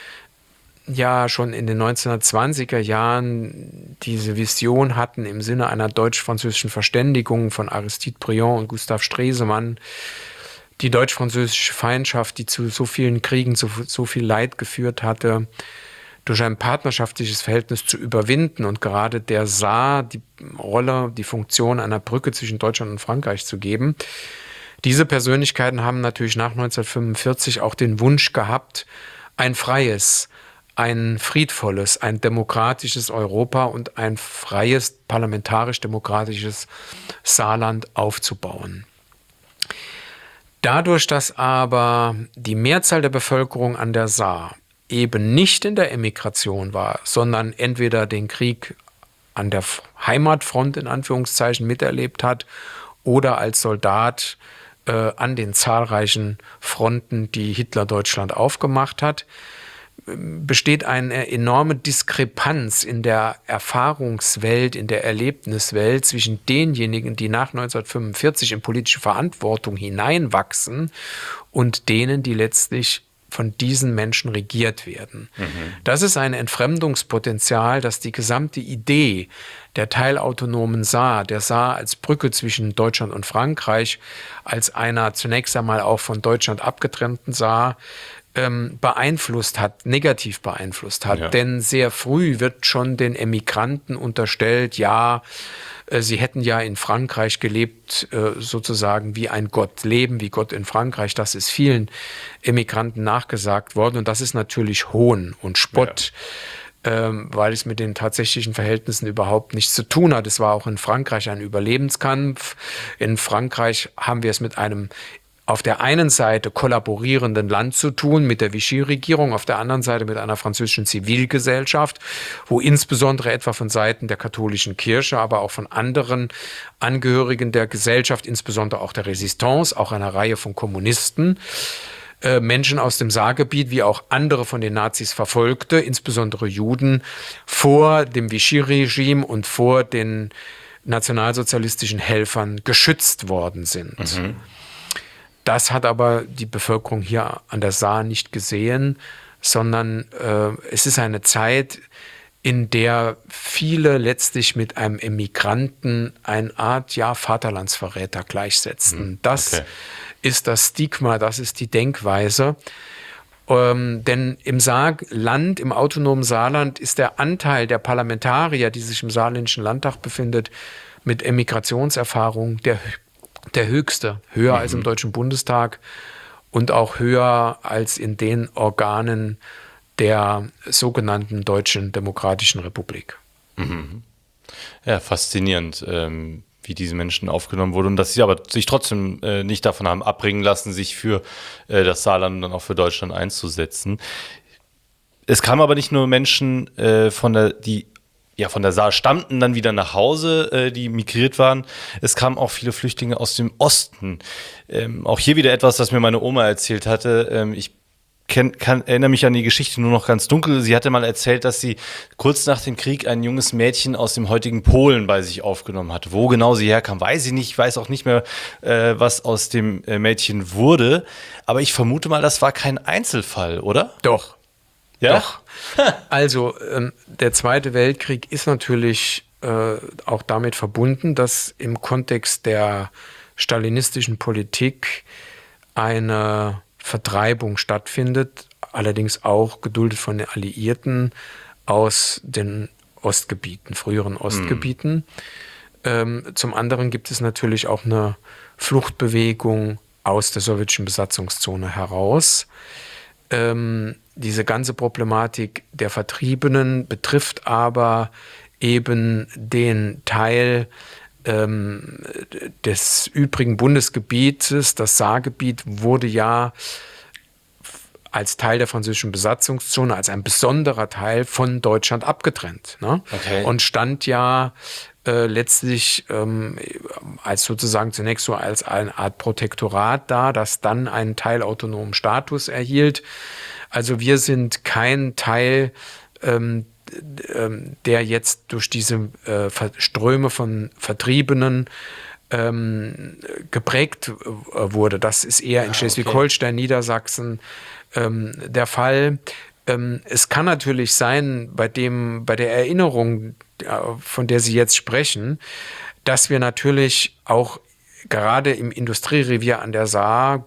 ja schon in den 1920er Jahren diese Vision hatten im Sinne einer deutsch-französischen Verständigung von Aristide Briand und Gustav Stresemann, die deutsch-französische Feindschaft, die zu so vielen Kriegen, zu so viel Leid geführt hatte, durch ein partnerschaftliches Verhältnis zu überwinden und gerade der Saar die Rolle, die Funktion einer Brücke zwischen Deutschland und Frankreich zu geben. Diese Persönlichkeiten haben natürlich nach 1945 auch den Wunsch gehabt, ein freies, ein friedvolles, ein demokratisches Europa und ein freies, parlamentarisch-demokratisches Saarland aufzubauen. Dadurch, dass aber die Mehrzahl der Bevölkerung an der Saar eben nicht in der Emigration war, sondern entweder den Krieg an der Heimatfront in Anführungszeichen miterlebt hat oder als Soldat an den zahlreichen Fronten, die Hitler-Deutschland aufgemacht hat, besteht eine enorme Diskrepanz in der Erfahrungswelt, in der Erlebniswelt zwischen denjenigen, die nach 1945 in politische Verantwortung hineinwachsen und denen, die letztlich von diesen Menschen regiert werden. Das ist ein Entfremdungspotenzial, das die gesamte Idee der teilautonomen Saar, der Saar als Brücke zwischen Deutschland und Frankreich, als einer zunächst einmal auch von Deutschland abgetrennten Saar, beeinflusst hat, negativ beeinflusst hat. Ja. Denn sehr früh wird schon den Emigranten unterstellt, ja, sie hätten ja in Frankreich gelebt, sozusagen wie ein Gott, leben wie Gott in Frankreich. Das ist vielen Emigranten nachgesagt worden. Und das ist natürlich Hohn und Spott, weil es mit den tatsächlichen Verhältnissen überhaupt nichts zu tun hat. Es war auch in Frankreich ein Überlebenskampf. In Frankreich haben wir es mit einem auf der einen Seite kollaborierenden Land zu tun, mit der Vichy-Regierung, auf der anderen Seite mit einer französischen Zivilgesellschaft, wo insbesondere etwa von Seiten der katholischen Kirche, aber auch von anderen Angehörigen der Gesellschaft, insbesondere auch der Resistance, auch einer Reihe von Kommunisten, Menschen aus dem Saargebiet wie auch andere von den Nazis Verfolgte, insbesondere Juden, vor dem Vichy-Regime und vor den nationalsozialistischen Helfern geschützt worden sind. Das hat aber die Bevölkerung hier an der Saar nicht gesehen, sondern es ist eine Zeit, in der viele letztlich mit einem Emigranten eine Art Vaterlandsverräter gleichsetzten. Das ist das Stigma, das ist die Denkweise. Denn im Saarland, im autonomen Saarland, ist der Anteil der Parlamentarier, die sich im saarländischen Landtag befindet, mit Emigrationserfahrung der höchste, höher als im Deutschen Bundestag und auch höher als in den Organen der sogenannten Deutschen Demokratischen Republik. Ja, faszinierend, wie diese Menschen aufgenommen wurden und dass sie aber sich trotzdem nicht davon haben abbringen lassen, sich für das Saarland und dann auch für Deutschland einzusetzen. Es kamen aber nicht nur Menschen von der Saar stammten, dann wieder nach Hause, die migriert waren. Es kamen auch viele Flüchtlinge aus dem Osten. Auch hier wieder etwas, das mir meine Oma erzählt hatte. Ich erinnere mich an die Geschichte nur noch ganz dunkel. Sie hatte mal erzählt, dass sie kurz nach dem Krieg ein junges Mädchen aus dem heutigen Polen bei sich aufgenommen hat. Wo genau sie herkam, weiß sie nicht. Ich weiß auch nicht mehr, was aus dem Mädchen wurde. Aber ich vermute mal, das war kein Einzelfall, oder? Doch. Ja? Doch. Also der Zweite Weltkrieg ist natürlich auch damit verbunden, dass im Kontext der stalinistischen Politik eine Vertreibung stattfindet, allerdings auch geduldet von den Alliierten aus den Ostgebieten, früheren Ostgebieten. Zum anderen gibt es natürlich auch eine Fluchtbewegung aus der sowjetischen Besatzungszone heraus. Diese ganze Problematik der Vertriebenen betrifft aber eben den Teil des übrigen Bundesgebietes. Das Saargebiet wurde ja als Teil der französischen Besatzungszone, als ein besonderer Teil von Deutschland abgetrennt. Ne? Okay. Und stand ja letztlich als sozusagen zunächst so als eine Art Protektorat da, das dann einen teilautonomen Status erhielt. Also wir sind kein Teil, der jetzt durch diese Ströme von Vertriebenen geprägt wurde. Das ist eher in Schleswig-Holstein, Niedersachsen der Fall. Es kann natürlich sein, bei der Erinnerung, von der Sie jetzt sprechen, dass wir natürlich auch gerade im Industrierevier an der Saar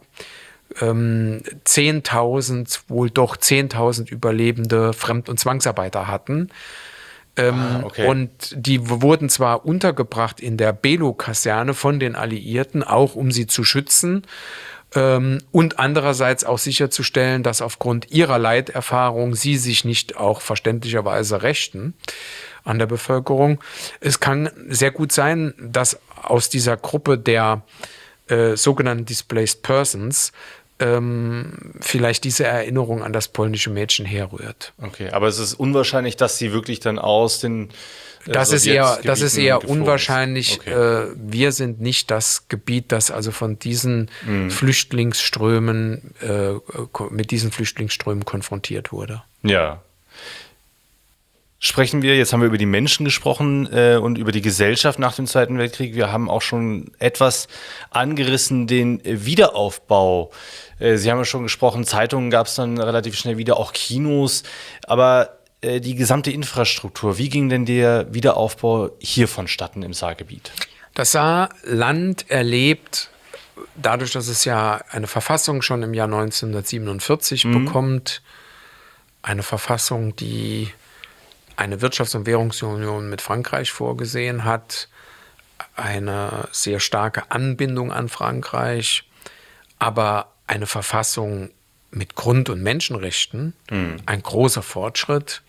10.000 überlebende Fremd- und Zwangsarbeiter hatten. Und die wurden zwar untergebracht in der Below-Kaserne von den Alliierten, auch um sie zu schützen, und andererseits auch sicherzustellen, dass aufgrund ihrer Leiterfahrung sie sich nicht auch verständlicherweise rächten an der Bevölkerung. Es kann sehr gut sein, dass aus dieser Gruppe der sogenannten Displaced Persons vielleicht diese Erinnerung an das polnische Mädchen herrührt. Okay, aber es ist unwahrscheinlich, dass sie wirklich dann aus den Das ist eher unwahrscheinlich. Okay. Wir sind nicht das Gebiet, das also von diesen Flüchtlingsströmen, mit diesen Flüchtlingsströmen konfrontiert wurde. Ja. sprechen wir, jetzt haben wir über die Menschen gesprochen und über die Gesellschaft nach dem Zweiten Weltkrieg. Wir haben auch schon etwas angerissen, den Wiederaufbau. Sie haben ja schon gesprochen, Zeitungen gab es dann relativ schnell wieder, auch Kinos. Aber die gesamte Infrastruktur, wie ging denn der Wiederaufbau hier vonstatten im Saargebiet? Das Saarland erlebt, dadurch, dass es ja eine Verfassung schon im Jahr 1947 bekommt, eine Verfassung, die eine Wirtschafts- und Währungsunion mit Frankreich vorgesehen hat, eine sehr starke Anbindung an Frankreich, aber eine Verfassung mit Grund- und Menschenrechten, ein großer Fortschritt.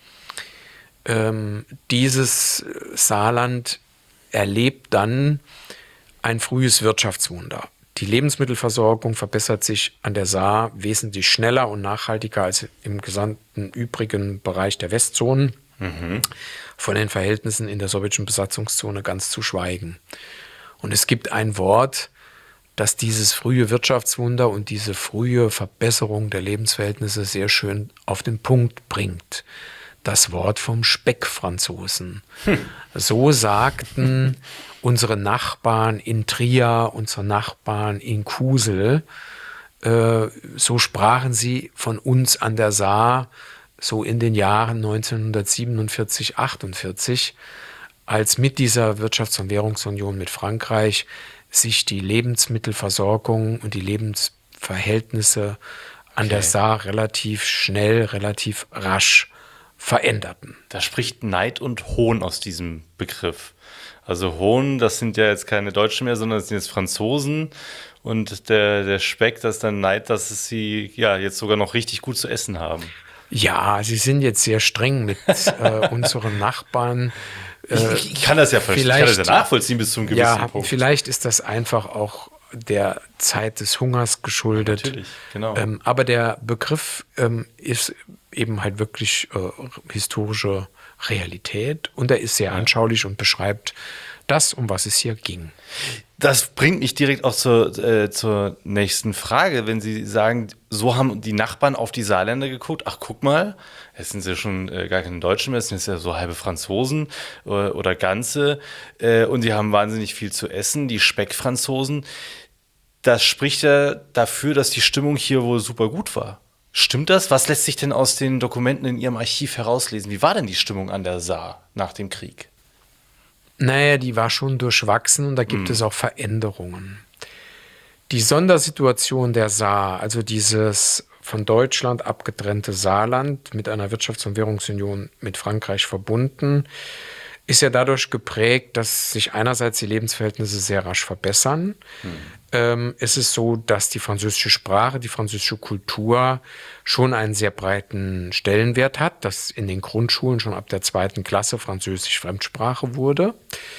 Dieses Saarland erlebt dann ein frühes Wirtschaftswunder. Die Lebensmittelversorgung verbessert sich an der Saar wesentlich schneller und nachhaltiger als im gesamten übrigen Bereich der Westzonen. Von den Verhältnissen in der sowjetischen Besatzungszone ganz zu schweigen. Und es gibt ein Wort, das dieses frühe Wirtschaftswunder und diese frühe Verbesserung der Lebensverhältnisse sehr schön auf den Punkt bringt. Das Wort vom Speckfranzosen. So sagten unsere Nachbarn in Trier, unsere Nachbarn in Kusel, so sprachen sie von uns an der Saar, so in den Jahren 1947, 48, als mit dieser Wirtschafts- und Währungsunion mit Frankreich sich die Lebensmittelversorgung und die Lebensverhältnisse an der Saar relativ schnell, relativ rasch veränderten. Da spricht Neid und Hohn aus diesem Begriff. Also Hohn, das sind ja jetzt keine Deutschen mehr, sondern das sind jetzt Franzosen. Und der Speck, das ist dann Neid, dass es sie ja jetzt sogar noch richtig gut zu essen haben. Ja, sie sind jetzt sehr streng mit unseren Nachbarn. Ich kann das ja verstehen, ich kann das ja nachvollziehen bis zum gewissen Punkt. Vielleicht ist das einfach auch der Zeit des Hungers geschuldet. Natürlich, genau. Aber der Begriff ist eben halt wirklich historische Realität und er ist sehr anschaulich und beschreibt das, um was es hier ging. Das bringt mich direkt auch zur nächsten Frage. Wenn Sie sagen, so haben die Nachbarn auf die Saarländer geguckt, ach guck mal, jetzt sind sie schon gar keine Deutschen mehr, es sind jetzt ja so halbe Franzosen oder ganze und die haben wahnsinnig viel zu essen, die Speckfranzosen. Das spricht ja dafür, dass die Stimmung hier wohl super gut war. Stimmt das? Was lässt sich denn aus den Dokumenten in Ihrem Archiv herauslesen? Wie war denn die Stimmung an der Saar nach dem Krieg? Naja, die war schon durchwachsen und da gibt es auch Veränderungen. Die Sondersituation der Saar, also dieses von Deutschland abgetrennte Saarland mit einer Wirtschafts- und Währungsunion mit Frankreich verbunden, ist ja dadurch geprägt, dass sich einerseits die Lebensverhältnisse sehr rasch verbessern. Es ist so, dass die französische Sprache, die französische Kultur schon einen sehr breiten Stellenwert hat, dass in den Grundschulen schon ab der 2. Klasse Französisch Fremdsprache wurde.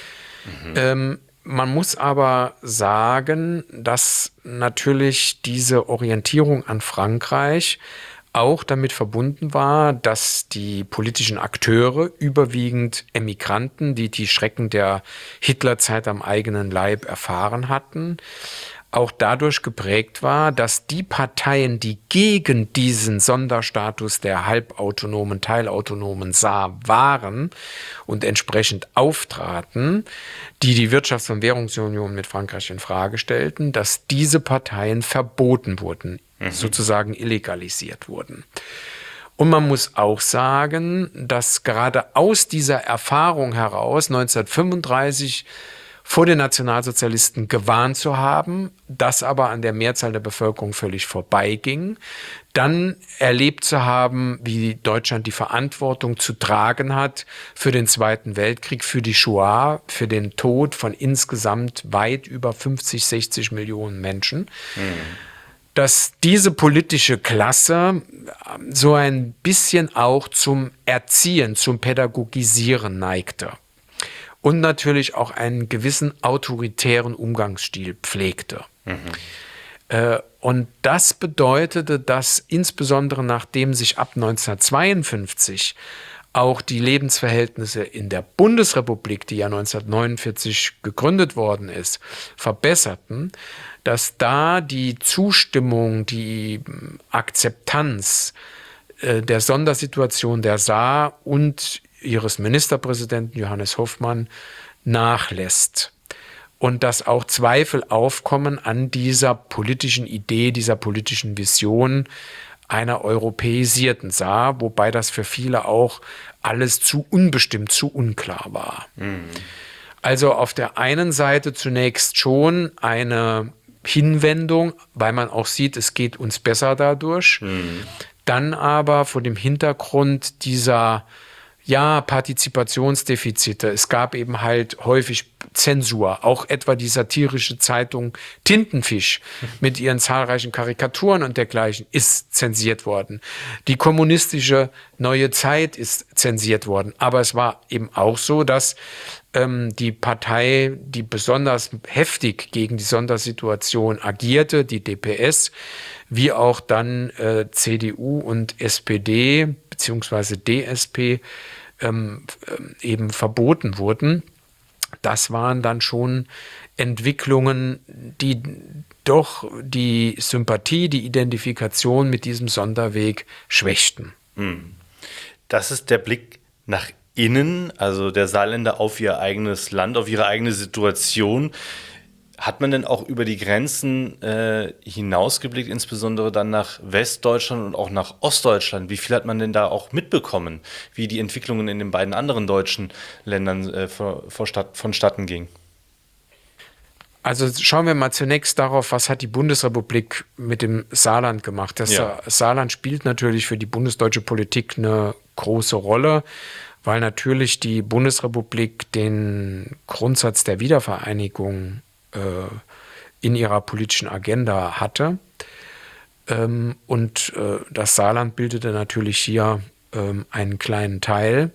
Man muss aber sagen, dass natürlich diese Orientierung an Frankreich auch damit verbunden war, dass die politischen Akteure, überwiegend Emigranten, die die Schrecken der Hitlerzeit am eigenen Leib erfahren hatten, auch dadurch geprägt war, dass die Parteien, die gegen diesen Sonderstatus der halbautonomen, teilautonomen Saar waren und entsprechend auftraten, die die Wirtschafts- und Währungsunion mit Frankreich in Frage stellten, dass diese Parteien verboten wurden, sozusagen illegalisiert wurden. Und man muss auch sagen, dass gerade aus dieser Erfahrung heraus 1935 vor den Nationalsozialisten gewarnt zu haben, das aber an der Mehrzahl der Bevölkerung völlig vorbeiging, dann erlebt zu haben, wie Deutschland die Verantwortung zu tragen hat für den Zweiten Weltkrieg, für die Shoah, für den Tod von insgesamt weit über 50, 60 Millionen Menschen. Dass diese politische Klasse so ein bisschen auch zum Erziehen, zum Pädagogisieren neigte. Und natürlich auch einen gewissen autoritären Umgangsstil pflegte. Und das bedeutete, dass insbesondere nachdem sich ab 1952 auch die Lebensverhältnisse in der Bundesrepublik, die ja 1949 gegründet worden ist, verbesserten, dass da die Zustimmung, die Akzeptanz der Sondersituation der Saar und ihres Ministerpräsidenten Johannes Hoffmann nachlässt. Und dass auch Zweifel aufkommen an dieser politischen Idee, dieser politischen Vision einer europäisierten Saar, wobei das für viele auch alles zu unbestimmt, zu unklar war. Also auf der einen Seite zunächst schon eine Hinwendung, weil man auch sieht, es geht uns besser dadurch. Dann aber vor dem Hintergrund dieser Partizipationsdefizite. Es gab eben halt häufig Zensur, auch etwa die satirische Zeitung Tintenfisch mit ihren zahlreichen Karikaturen und dergleichen ist zensiert worden. Die kommunistische Neue Zeit ist zensiert worden. Aber es war eben auch so, dass die Partei, die besonders heftig gegen die Sondersituation agierte, die DPS, wie auch dann CDU und SPD beziehungsweise DSP eben verboten wurden. Das waren dann schon Entwicklungen, die doch die Sympathie, die Identifikation mit diesem Sonderweg schwächten. Das ist der Blick nach innen, also der Saarländer auf ihr eigenes Land, auf ihre eigene Situation. Hat man denn auch über die Grenzen hinausgeblickt, insbesondere dann nach Westdeutschland und auch nach Ostdeutschland? Wie viel hat man denn da auch mitbekommen, wie die Entwicklungen in den beiden anderen deutschen Ländern vonstatten gingen? Also schauen wir mal zunächst darauf, was hat die Bundesrepublik mit dem Saarland gemacht. Das Saarland spielt natürlich für die bundesdeutsche Politik eine große Rolle, weil natürlich die Bundesrepublik den Grundsatz der Wiedervereinigung in ihrer politischen Agenda hatte. Und das Saarland bildete natürlich hier einen kleinen Teil.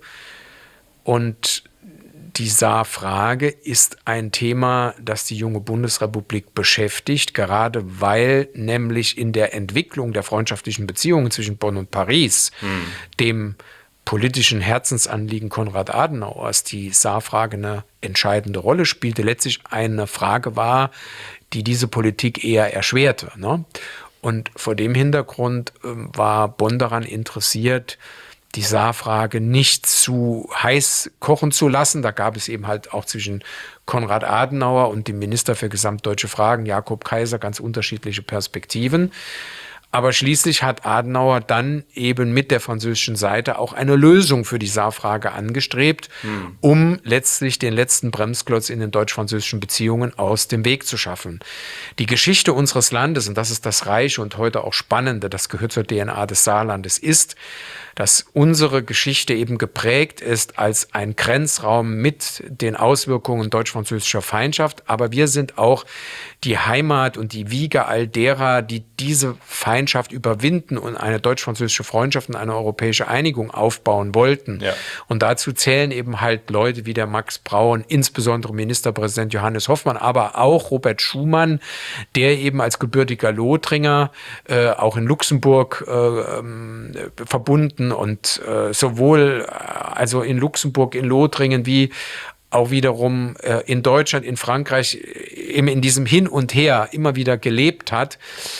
Und die Saarfrage ist ein Thema, das die junge Bundesrepublik beschäftigt, gerade weil nämlich in der Entwicklung der freundschaftlichen Beziehungen zwischen Bonn und Paris, dem politischen Herzensanliegen Konrad Adenauers, die Saarfrage eine entscheidende Rolle spielte, letztlich eine Frage war, die diese Politik eher erschwerte, ne? Und vor dem Hintergrund war Bonn daran interessiert, die Saarfrage nicht zu heiß kochen zu lassen. Da gab es eben halt auch zwischen Konrad Adenauer und dem Minister für gesamtdeutsche Fragen, Jakob Kaiser, ganz unterschiedliche Perspektiven. Aber schließlich hat Adenauer dann eben mit der französischen Seite auch eine Lösung für die Saarfrage angestrebt, um letztlich den letzten Bremsklotz in den deutsch-französischen Beziehungen aus dem Weg zu schaffen. Die Geschichte unseres Landes, und das ist das Reiche und heute auch Spannende, das gehört zur DNA des Saarlandes, ist, dass unsere Geschichte eben geprägt ist als ein Grenzraum mit den Auswirkungen deutsch-französischer Feindschaft. Aber wir sind auch die Heimat und die Wiege all derer, die diese Feindschaft überwinden und eine deutsch-französische Freundschaft und eine europäische Einigung aufbauen wollten. Ja. Und dazu zählen eben halt Leute wie der Max Braun, insbesondere Ministerpräsident Johannes Hoffmann, aber auch Robert Schuman, der eben als gebürtiger Lothringer auch in Luxemburg verbunden und sowohl also in Luxemburg, in Lothringen wie auch wiederum in Deutschland, in Frankreich eben in diesem Hin und Her immer wieder gelebt hat.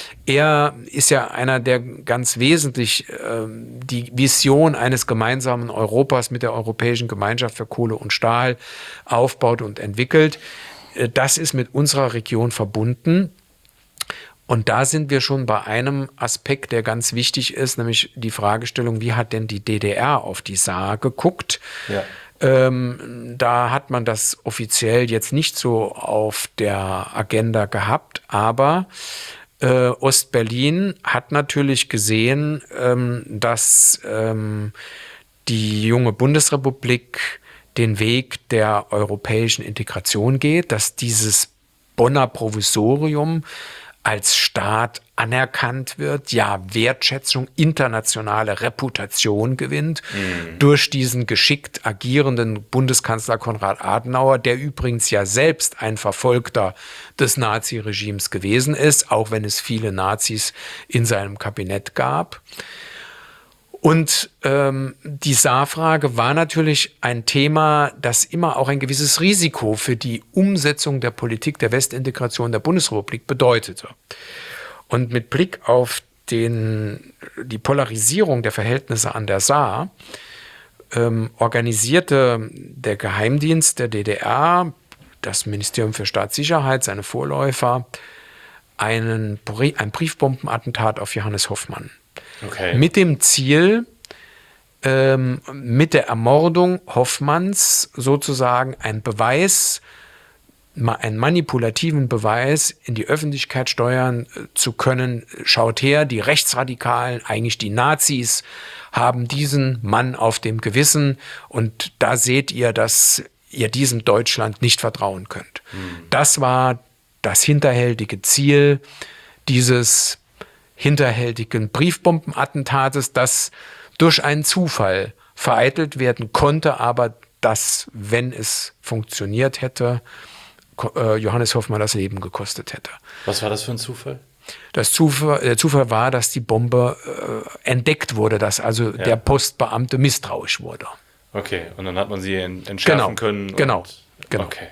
Er ist ja einer, der ganz wesentlich die Vision eines gemeinsamen Europas mit der Europäischen Gemeinschaft für Kohle und Stahl aufbaut und entwickelt. Das ist mit unserer Region verbunden. Und da sind wir schon bei einem Aspekt, der ganz wichtig ist, nämlich die Fragestellung, wie hat denn die DDR auf die Saar geguckt? Ja. Da hat man das offiziell jetzt nicht so auf der Agenda gehabt, aber Ostberlin hat natürlich gesehen, dass die junge Bundesrepublik den Weg der europäischen Integration geht, dass dieses Bonner Provisorium als Staat anerkannt wird, ja, Wertschätzung, internationale Reputation gewinnt durch diesen geschickt agierenden Bundeskanzler Konrad Adenauer, der übrigens ja selbst ein Verfolgter des Naziregimes gewesen ist, auch wenn es viele Nazis in seinem Kabinett gab. Und die Saarfrage war natürlich ein Thema, das immer auch ein gewisses Risiko für die Umsetzung der Politik der Westintegration der Bundesrepublik bedeutete. Und mit Blick auf die Polarisierung der Verhältnisse an der Saar organisierte der Geheimdienst der DDR, das Ministerium für Staatssicherheit, seine Vorläufer, ein Briefbombenattentat auf Johannes Hoffmann. Okay. Mit dem Ziel, mit der Ermordung Hoffmanns sozusagen einen manipulativen Beweis in die Öffentlichkeit steuern zu können. Schaut her, die Rechtsradikalen, eigentlich die Nazis, haben diesen Mann auf dem Gewissen und da seht ihr, dass ihr diesem Deutschland nicht vertrauen könnt. Das war das hinterhältige Ziel dieses hinterhältigen Briefbombenattentates, das durch einen Zufall vereitelt werden konnte, aber das, wenn es funktioniert hätte, Johannes Hoffmann das Leben gekostet hätte. Was war das für ein Zufall? Der Zufall war, dass die Bombe entdeckt wurde, dass also der Postbeamte misstrauisch wurde. Okay, und dann hat man sie entschärfen können. Genau. Okay.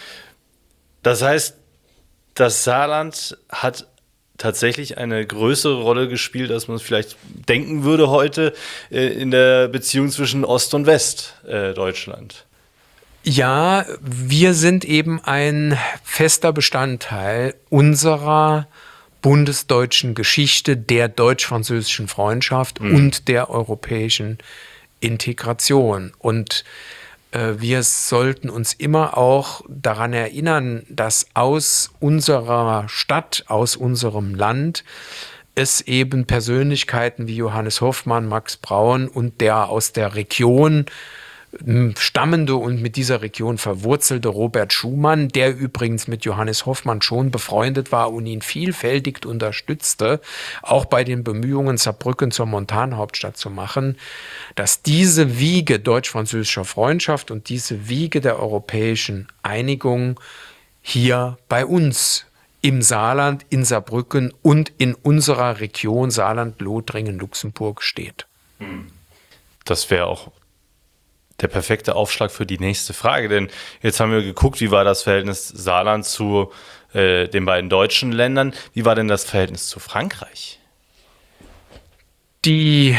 Das heißt, das Saarland hat tatsächlich eine größere Rolle gespielt, als man es vielleicht denken würde heute in der Beziehung zwischen Ost- und Westdeutschland. Ja, wir sind eben ein fester Bestandteil unserer bundesdeutschen Geschichte, der deutsch-französischen Freundschaft und der europäischen Integration. Und wir sollten uns immer auch daran erinnern, dass aus unserer Stadt, aus unserem Land es eben Persönlichkeiten wie Johannes Hoffmann, Max Braun und der aus der Region stammende und mit dieser Region verwurzelte Robert Schumann, der übrigens mit Johannes Hoffmann schon befreundet war und ihn vielfältig unterstützte, auch bei den Bemühungen, Saarbrücken zur Montanhauptstadt zu machen, dass diese Wiege deutsch-französischer Freundschaft und diese Wiege der europäischen Einigung hier bei uns im Saarland, in Saarbrücken und in unserer Region Saarland-Lothringen-Luxemburg steht. Das wäre auch der perfekte Aufschlag für die nächste Frage, denn jetzt haben wir geguckt, wie war das Verhältnis Saarland zu den beiden deutschen Ländern. Wie war denn das Verhältnis zu Frankreich? Die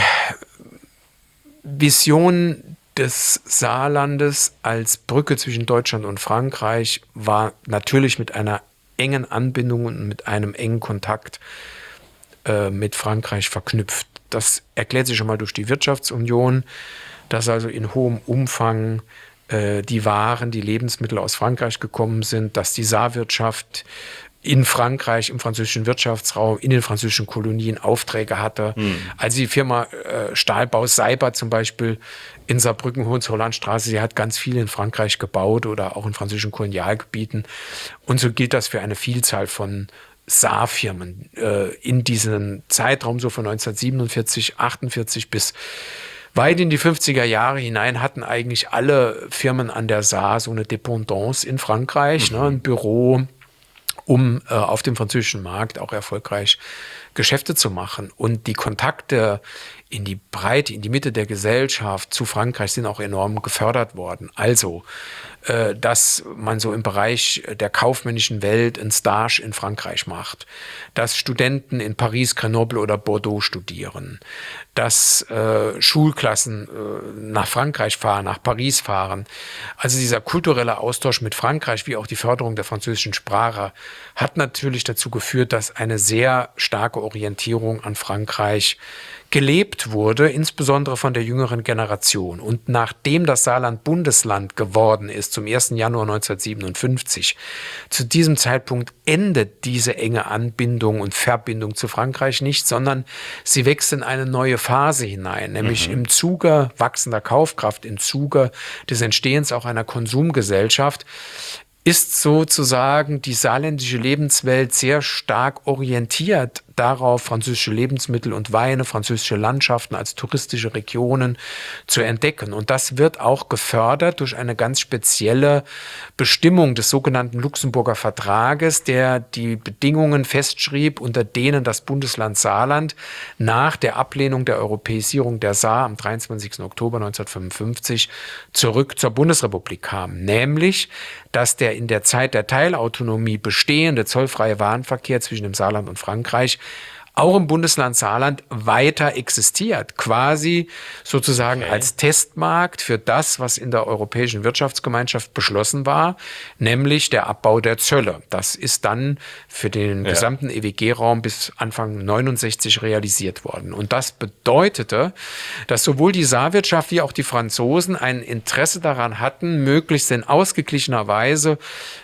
Vision des Saarlandes als Brücke zwischen Deutschland und Frankreich war natürlich mit einer engen Anbindung und mit einem engen Kontakt mit Frankreich verknüpft. Das erklärt sich schon mal durch die Wirtschaftsunion, dass also in hohem Umfang die Waren, die Lebensmittel aus Frankreich gekommen sind, dass die Saarwirtschaft in Frankreich, im französischen Wirtschaftsraum, in den französischen Kolonien Aufträge hatte. Also die Firma Stahlbau Seiber zum Beispiel in Saarbrücken, Hohenzollernstraße, sie hat ganz viel in Frankreich gebaut oder auch in französischen Kolonialgebieten. Und so gilt das für eine Vielzahl von Saarfirmen in diesem Zeitraum, so von 1947, 48 bis weit in die 50er Jahre hinein hatten eigentlich alle Firmen an der Saar so eine Dependance in Frankreich, ein Büro, um auf dem französischen Markt auch erfolgreich Geschäfte zu machen. Und die Kontakte in die Breite, in die Mitte der Gesellschaft zu Frankreich sind auch enorm gefördert worden. Also, dass man so im Bereich der kaufmännischen Welt einen Stage in Frankreich macht, dass Studenten in Paris, Grenoble oder Bordeaux studieren, dass Schulklassen nach Frankreich fahren, nach Paris fahren. Also dieser kulturelle Austausch mit Frankreich, wie auch die Förderung der französischen Sprache, hat natürlich dazu geführt, dass eine sehr starke Orientierung an Frankreich gelebt wurde, insbesondere von der jüngeren Generation. Und nachdem das Saarland Bundesland geworden ist, zum 1. Januar 1957, zu diesem Zeitpunkt endet diese enge Anbindung und Verbindung zu Frankreich nicht, sondern sie wächst in eine neue Phase hinein, nämlich im Zuge wachsender Kaufkraft, im Zuge des Entstehens auch einer Konsumgesellschaft, ist sozusagen die saarländische Lebenswelt sehr stark orientiert darauf, französische Lebensmittel und Weine, französische Landschaften als touristische Regionen zu entdecken. Und das wird auch gefördert durch eine ganz spezielle Bestimmung des sogenannten Luxemburger Vertrages, der die Bedingungen festschrieb, unter denen das Bundesland Saarland nach der Ablehnung der Europäisierung der Saar am 23. Oktober 1955 zurück zur Bundesrepublik kam. Nämlich, dass der in der Zeit der Teilautonomie bestehende zollfreie Warenverkehr zwischen dem Saarland und Frankreich auch im Bundesland Saarland weiter existiert, quasi sozusagen als Testmarkt für das, was in der Europäischen Wirtschaftsgemeinschaft beschlossen war, nämlich der Abbau der Zölle. Das ist dann für den gesamten EWG-Raum bis Anfang 69 realisiert worden. Und das bedeutete, dass sowohl die Saarwirtschaft wie auch die Franzosen ein Interesse daran hatten, möglichst in ausgeglichener Weise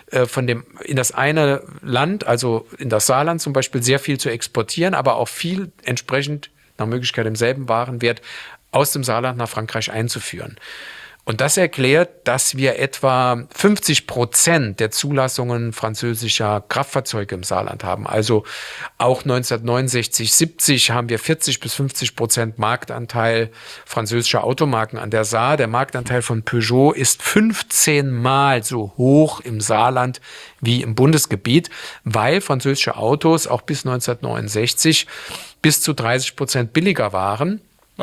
in das eine Land, also in das Saarland zum Beispiel, sehr viel zu exportieren, aber auch viel entsprechend nach Möglichkeit im selben Warenwert aus dem Saarland nach Frankreich einzuführen. Und das erklärt, dass wir etwa 50% der Zulassungen französischer Kraftfahrzeuge im Saarland haben. Also auch 1969, 70 haben wir 40-50% Marktanteil französischer Automarken an der Saar. Der Marktanteil von Peugeot ist 15 Mal so hoch im Saarland wie im Bundesgebiet, weil französische Autos auch bis 1969 bis zu 30% billiger waren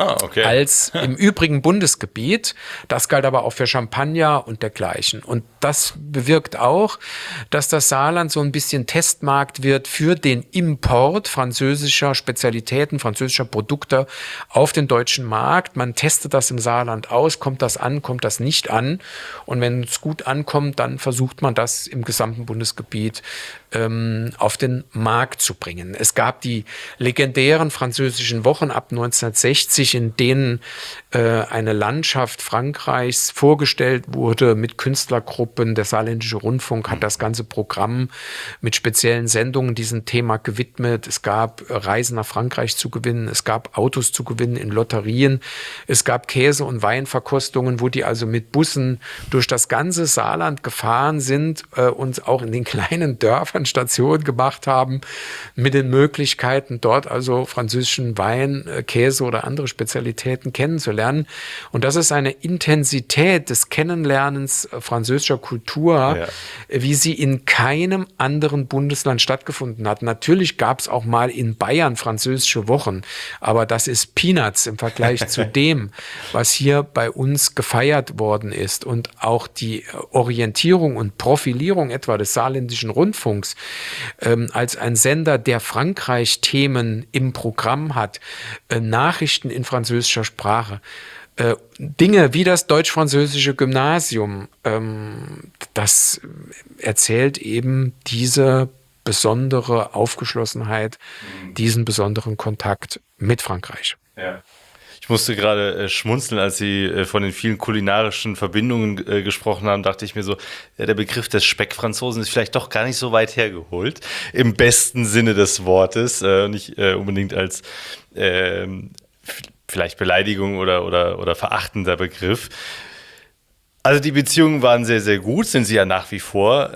als im übrigen Bundesgebiet. Das galt aber auch für Champagner und dergleichen. Und das bewirkt auch, dass das Saarland so ein bisschen Testmarkt wird für den Import französischer Spezialitäten, französischer Produkte auf den deutschen Markt. Man testet das im Saarland aus, kommt das an, kommt das nicht an. Und wenn es gut ankommt, dann versucht man das im gesamten Bundesgebiet auf den Markt zu bringen. Es gab die legendären französischen Wochen ab 1960, in denen eine Landschaft Frankreichs vorgestellt wurde mit Künstlergruppen. Der Saarländische Rundfunk hat das ganze Programm mit speziellen Sendungen diesem Thema gewidmet. Es gab Reisen nach Frankreich zu gewinnen, es gab Autos zu gewinnen in Lotterien, es gab Käse- und Weinverkostungen, wo die also mit Bussen durch das ganze Saarland gefahren sind und auch in den kleinen Dörfern Stationen gemacht haben, mit den Möglichkeiten, dort also französischen Wein, Käse oder andere Spezialitäten kennenzulernen. Und das ist eine Intensität des Kennenlernens französischer Kultur, wie sie in keinem anderen Bundesland stattgefunden hat. Natürlich gab es auch mal in Bayern französische Wochen, aber das ist Peanuts im Vergleich zu dem, was hier bei uns gefeiert worden ist. Und auch die Orientierung und Profilierung etwa des Saarländischen Rundfunks als ein Sender, der Frankreich-Themen im Programm hat, Nachrichten in französischer Sprache, Dinge wie das deutsch-französische Gymnasium, das erzählt eben diese besondere Aufgeschlossenheit, diesen besonderen Kontakt mit Frankreich. Ja. Ich musste gerade schmunzeln, als Sie von den vielen kulinarischen Verbindungen gesprochen haben, dachte ich mir so, der Begriff des Speckfranzosen ist vielleicht doch gar nicht so weit hergeholt, im besten Sinne des Wortes, nicht unbedingt als vielleicht Beleidigung oder verachtender Begriff. Also die Beziehungen waren sehr, sehr gut, sind sie ja nach wie vor.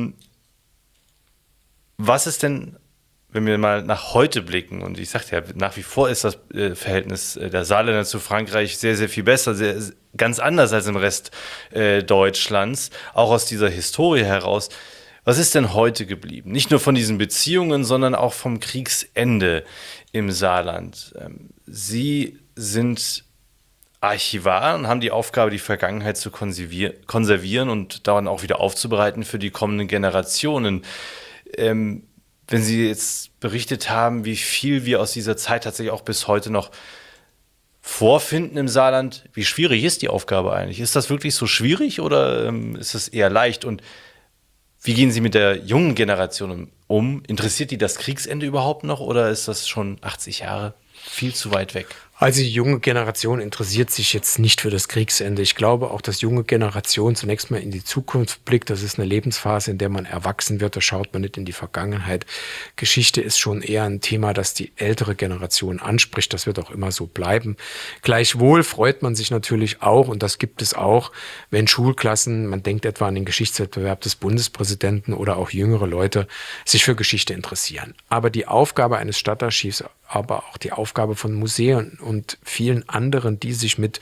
Was ist denn, wenn wir mal nach heute blicken, und ich sagte ja, nach wie vor ist das Verhältnis der Saarländer zu Frankreich sehr, sehr viel besser, ganz anders als im Rest Deutschlands, auch aus dieser Historie heraus. Was ist denn heute geblieben? Nicht nur von diesen Beziehungen, sondern auch vom Kriegsende im Saarland. Sie sind Archivar und haben die Aufgabe, die Vergangenheit zu konservieren und dann auch wieder aufzubereiten für die kommenden Generationen. Wenn Sie jetzt berichtet haben, wie viel wir aus dieser Zeit tatsächlich auch bis heute noch vorfinden im Saarland, wie schwierig ist die Aufgabe eigentlich? Ist das wirklich so schwierig oder ist es eher leicht? Und wie gehen Sie mit der jungen Generation um? Interessiert die das Kriegsende überhaupt noch oder ist das schon 80 Jahre viel zu weit weg? Also die junge Generation interessiert sich jetzt nicht für das Kriegsende. Ich glaube auch, dass junge Generation zunächst mal in die Zukunft blickt. Das ist eine Lebensphase, in der man erwachsen wird. Da schaut man nicht in die Vergangenheit. Geschichte ist schon eher ein Thema, das die ältere Generation anspricht. Das wird auch immer so bleiben. Gleichwohl freut man sich natürlich auch, und das gibt es auch, wenn Schulklassen, man denkt etwa an den Geschichtswettbewerb des Bundespräsidenten oder auch jüngere Leute, sich für Geschichte interessieren. Aber die Aufgabe eines Stadtarchivs, aber auch die Aufgabe von Museen und vielen anderen, die sich mit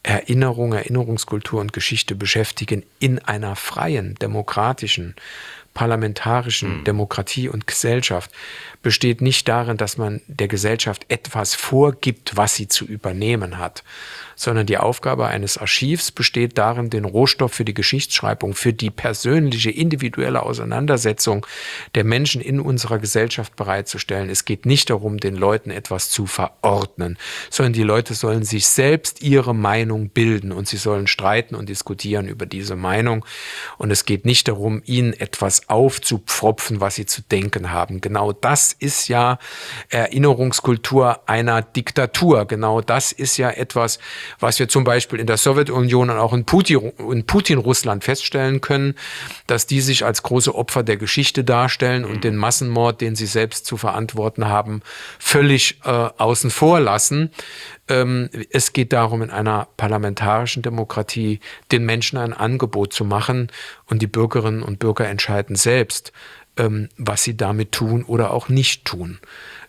Erinnerung, Erinnerungskultur und Geschichte beschäftigen, in einer freien, demokratischen, parlamentarischen Demokratie und Gesellschaft besteht nicht darin, dass man der Gesellschaft etwas vorgibt, was sie zu übernehmen hat, sondern die Aufgabe eines Archivs besteht darin, den Rohstoff für die Geschichtsschreibung, für die persönliche, individuelle Auseinandersetzung der Menschen in unserer Gesellschaft bereitzustellen. Es geht nicht darum, den Leuten etwas zu verordnen, sondern die Leute sollen sich selbst ihre Meinung bilden und sie sollen streiten und diskutieren über diese Meinung. Und es geht nicht darum, ihnen etwas aufzupfropfen, was sie zu denken haben. Genau das ist ja Erinnerungskultur einer Diktatur. Genau das ist ja etwas, was wir zum Beispiel in der Sowjetunion und auch in Putin-Russland feststellen können, dass die sich als große Opfer der Geschichte darstellen und den Massenmord, den sie selbst zu verantworten haben, völlig außen vor lassen. Es geht darum, in einer parlamentarischen Demokratie den Menschen ein Angebot zu machen und die Bürgerinnen und Bürger entscheiden selbst, was sie damit tun oder auch nicht tun.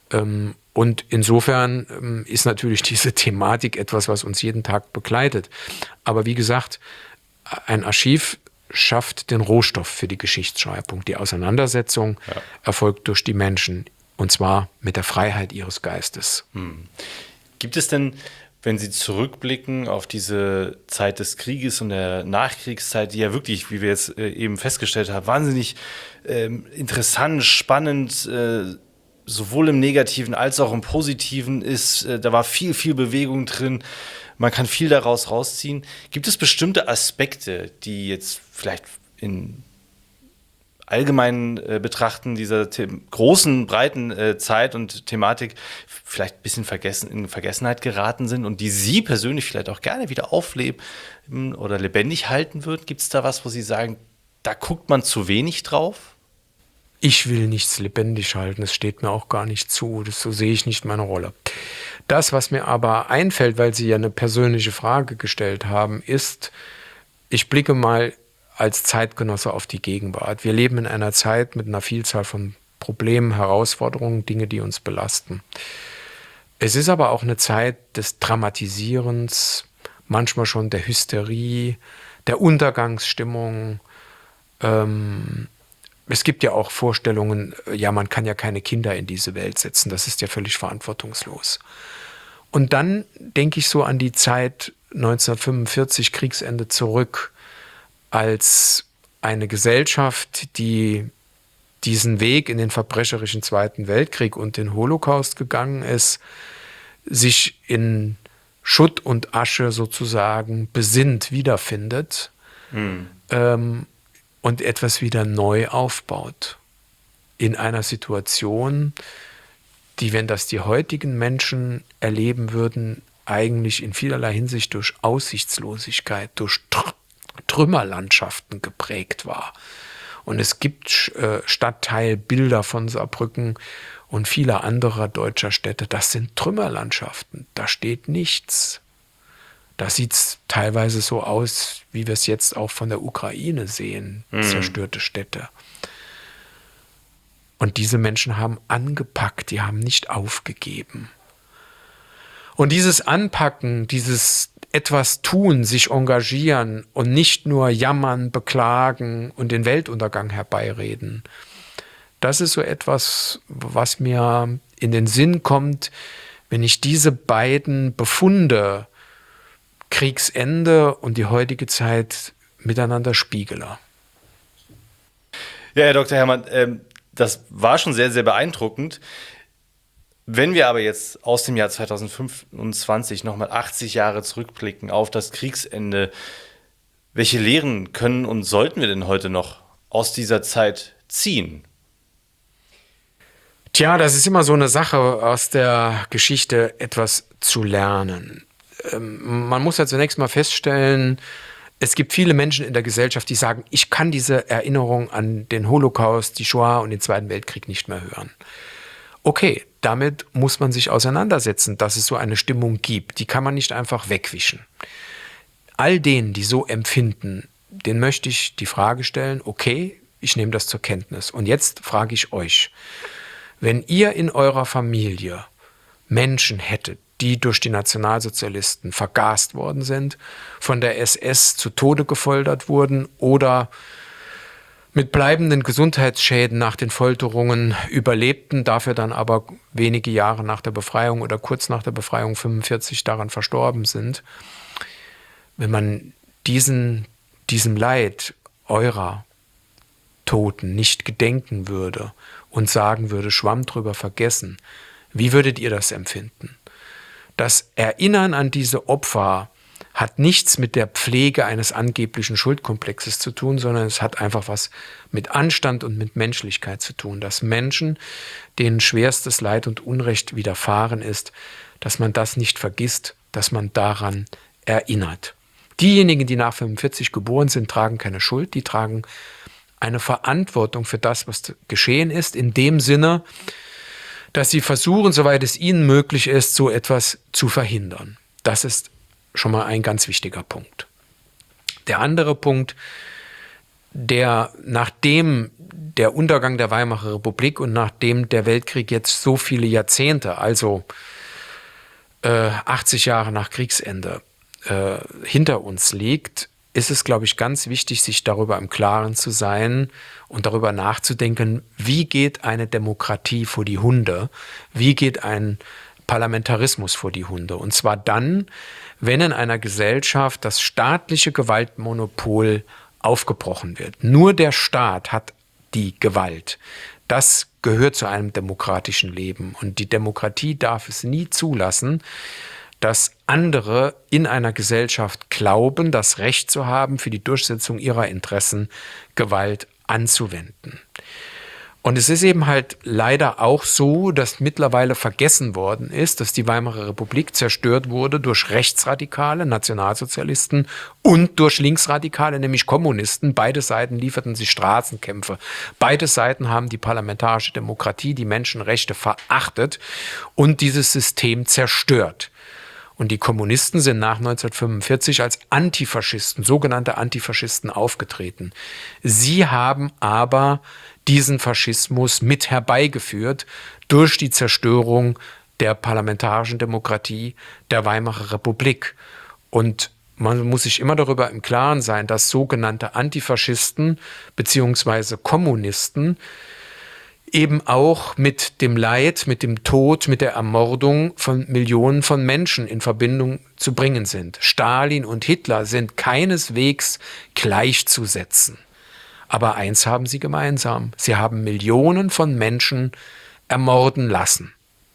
Und insofern ist natürlich diese Thematik etwas, was uns jeden Tag begleitet. Aber wie gesagt, ein Archiv schafft den Rohstoff für die Geschichtsschreibung. Die Auseinandersetzung erfolgt durch die Menschen, und zwar mit der Freiheit ihres Geistes. Gibt es denn, wenn Sie zurückblicken auf diese Zeit des Krieges und der Nachkriegszeit, die ja wirklich, wie wir jetzt eben festgestellt haben, wahnsinnig interessant, spannend, sowohl im Negativen als auch im Positiven ist, da war viel Bewegung drin, man kann viel daraus rausziehen. Gibt es bestimmte Aspekte, die jetzt vielleicht in allgemeinen Betrachten dieser großen, breiten Zeit und Thematik vielleicht ein bisschen in Vergessenheit geraten sind und die Sie persönlich vielleicht auch gerne wieder aufleben oder lebendig halten würden? Gibt es da was, wo Sie sagen, da guckt man zu wenig drauf? Ich will nichts lebendig halten, das steht mir auch gar nicht zu, so sehe ich nicht meine Rolle. Das, was mir aber einfällt, weil Sie ja eine persönliche Frage gestellt haben, ist, ich blicke mal als Zeitgenosse auf die Gegenwart. Wir leben in einer Zeit mit einer Vielzahl von Problemen, Herausforderungen, Dinge, die uns belasten. Es ist aber auch eine Zeit des Dramatisierens, manchmal schon der Hysterie, der Untergangsstimmung. Es gibt ja auch Vorstellungen, ja, man kann ja keine Kinder in diese Welt setzen, das ist ja völlig verantwortungslos. Und dann denke ich so an die Zeit 1945, Kriegsende zurück, als eine Gesellschaft, die diesen Weg in den verbrecherischen Zweiten Weltkrieg und den Holocaust gegangen ist, sich in Schutt und Asche sozusagen besinnt wiederfindet und etwas wieder neu aufbaut. In einer Situation, die, wenn das die heutigen Menschen erleben würden, eigentlich in vielerlei Hinsicht durch Aussichtslosigkeit, durch Trümmerlandschaften geprägt war. Und es gibt Stadtteilbilder von Saarbrücken und vieler anderer deutscher Städte. Das sind Trümmerlandschaften. Da steht nichts. Da sieht es teilweise so aus, wie wir es jetzt auch von der Ukraine sehen. Zerstörte Städte. Und diese Menschen haben angepackt, die haben nicht aufgegeben. Und dieses Anpacken, dieses etwas tun, sich engagieren und nicht nur jammern, beklagen und den Weltuntergang herbeireden, das ist so etwas, was mir in den Sinn kommt, wenn ich diese beiden Befunde, Kriegsende und die heutige Zeit, miteinander spiegele. Ja, Herr Dr. Herrmann, das war schon sehr, sehr beeindruckend. Wenn wir aber jetzt aus dem Jahr 2025 nochmal 80 Jahre zurückblicken auf das Kriegsende, welche Lehren können und sollten wir denn heute noch aus dieser Zeit ziehen? Tja, das ist immer so eine Sache, aus der Geschichte etwas zu lernen. Man muss ja zunächst mal feststellen, es gibt viele Menschen in der Gesellschaft, die sagen, ich kann diese Erinnerung an den Holocaust, die Shoah und den Zweiten Weltkrieg nicht mehr hören. Okay, damit muss man sich auseinandersetzen, dass es so eine Stimmung gibt. Die kann man nicht einfach wegwischen. All denen, die so empfinden, denen möchte ich die Frage stellen, okay, ich nehme das zur Kenntnis. Und jetzt frage ich euch, wenn ihr in eurer Familie Menschen hättet, die durch die Nationalsozialisten vergast worden sind, von der SS zu Tode gefoltert wurden oder mit bleibenden Gesundheitsschäden nach den Folterungen überlebten, dafür dann aber wenige Jahre nach der Befreiung oder kurz nach der Befreiung 1945 daran verstorben sind. Wenn man diesem Leid eurer Toten nicht gedenken würde und sagen würde, Schwamm drüber, vergessen, wie würdet ihr das empfinden? Das Erinnern an diese Opfer hat nichts mit der Pflege eines angeblichen Schuldkomplexes zu tun, sondern es hat einfach was mit Anstand und mit Menschlichkeit zu tun. Dass Menschen, denen schwerstes Leid und Unrecht widerfahren ist, dass man das nicht vergisst, dass man daran erinnert. Diejenigen, die nach 1945 geboren sind, tragen keine Schuld, die tragen eine Verantwortung für das, was geschehen ist, in dem Sinne, dass sie versuchen, soweit es ihnen möglich ist, so etwas zu verhindern. Das ist schon mal ein ganz wichtiger Punkt. Der andere Punkt, der nachdem der Untergang der Weimarer Republik und nachdem der Weltkrieg jetzt so viele Jahrzehnte, also 80 Jahre nach Kriegsende, hinter uns liegt, ist es, glaube ich, ganz wichtig, sich darüber im Klaren zu sein und darüber nachzudenken, wie geht eine Demokratie vor die Hunde, wie geht ein Parlamentarismus vor die Hunde. Und zwar dann, wenn in einer Gesellschaft das staatliche Gewaltmonopol aufgebrochen wird. Nur der Staat hat die Gewalt. Das gehört zu einem demokratischen Leben. Und die Demokratie darf es nie zulassen, dass andere in einer Gesellschaft glauben, das Recht zu haben, für die Durchsetzung ihrer Interessen Gewalt anzuwenden. Und es ist eben halt leider auch so, dass mittlerweile vergessen worden ist, dass die Weimarer Republik zerstört wurde durch Rechtsradikale, Nationalsozialisten und durch Linksradikale, nämlich Kommunisten. Beide Seiten lieferten sich Straßenkämpfe. Beide Seiten haben die parlamentarische Demokratie, die Menschenrechte verachtet und dieses System zerstört. Und die Kommunisten sind nach 1945 als Antifaschisten, sogenannte Antifaschisten, aufgetreten. Sie haben aber diesen Faschismus mit herbeigeführt durch die Zerstörung der parlamentarischen Demokratie der Weimarer Republik. Und man muss sich immer darüber im Klaren sein, dass sogenannte Antifaschisten bzw. Kommunisten eben auch mit dem Leid, mit dem Tod, mit der Ermordung von Millionen von Menschen in Verbindung zu bringen sind. Stalin und Hitler sind keineswegs gleichzusetzen. Aber eins haben sie gemeinsam. Sie haben Millionen von Menschen ermorden lassen.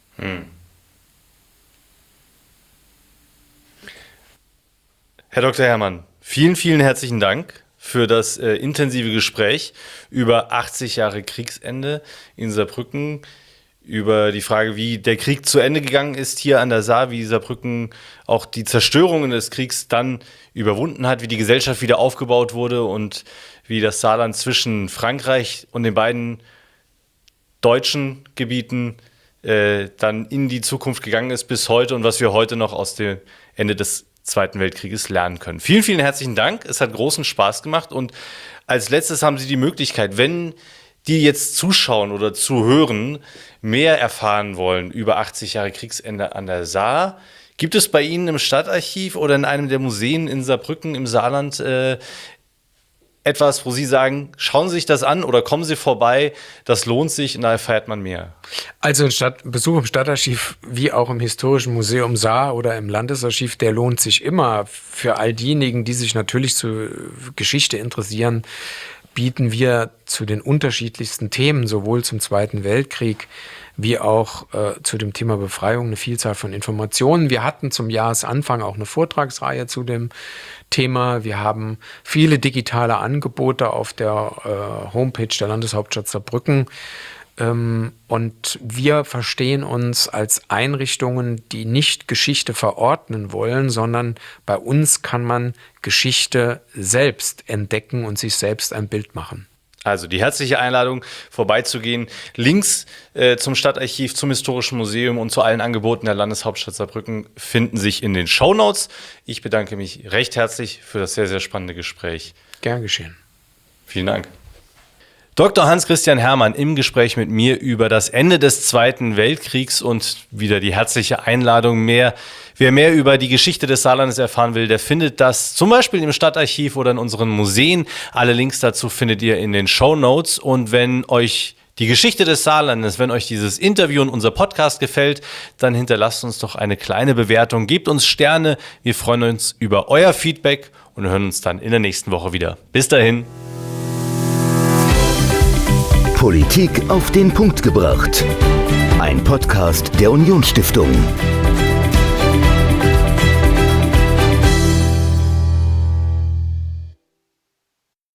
Herr Dr. Herrmann, vielen, vielen herzlichen Dank für das intensive Gespräch über 80 Jahre Kriegsende in Saarbrücken, über die Frage, wie der Krieg zu Ende gegangen ist hier an der Saar, wie Saarbrücken auch die Zerstörungen des Kriegs dann überwunden hat, wie die Gesellschaft wieder aufgebaut wurde und wie das Saarland zwischen Frankreich und den beiden deutschen Gebieten dann in die Zukunft gegangen ist bis heute und was wir heute noch aus dem Ende des Zweiten Weltkrieges lernen können. Vielen, vielen herzlichen Dank. Es hat großen Spaß gemacht. Und als letztes haben Sie die Möglichkeit, wenn die jetzt zuschauen oder zuhören, mehr erfahren wollen über 80 Jahre Kriegsende an der Saar. Gibt es bei Ihnen im Stadtarchiv oder in einem der Museen in Saarbrücken im Saarland etwas, wo Sie sagen, schauen Sie sich das an oder kommen Sie vorbei, das lohnt sich und da erfährt man mehr? Also ein Besuch im Stadtarchiv wie auch im Historischen Museum Saar oder im Landesarchiv, der lohnt sich immer. Für all diejenigen, die sich natürlich zur Geschichte interessieren, bieten wir zu den unterschiedlichsten Themen, sowohl zum Zweiten Weltkrieg wie auch zu dem Thema Befreiung, eine Vielzahl von Informationen. Wir hatten zum Jahresanfang auch eine Vortragsreihe zu dem Thema. Wir haben viele digitale Angebote auf der Homepage der Landeshauptstadt Saarbrücken. Und wir verstehen uns als Einrichtungen, die nicht Geschichte verordnen wollen, sondern bei uns kann man Geschichte selbst entdecken und sich selbst ein Bild machen. Also die herzliche Einladung, vorbeizugehen. Links zum Stadtarchiv, zum Historischen Museum und zu allen Angeboten der Landeshauptstadt Saarbrücken finden sich in den Shownotes. Ich bedanke mich recht herzlich für das sehr, sehr spannende Gespräch. Gern geschehen. Vielen Dank. Dr. Hans-Christian Hermann im Gespräch mit mir über das Ende des Zweiten Weltkriegs und wieder die herzliche Einladung Wer mehr über die Geschichte des Saarlandes erfahren will, der findet das zum Beispiel im Stadtarchiv oder in unseren Museen. Alle Links dazu findet ihr in den Shownotes. Und wenn euch die Geschichte des Saarlandes, wenn euch dieses Interview und unser Podcast gefällt, dann hinterlasst uns doch eine kleine Bewertung, gebt uns Sterne. Wir freuen uns über euer Feedback und hören uns dann in der nächsten Woche wieder. Bis dahin. Politik auf den Punkt gebracht. Ein Podcast der Unionsstiftung.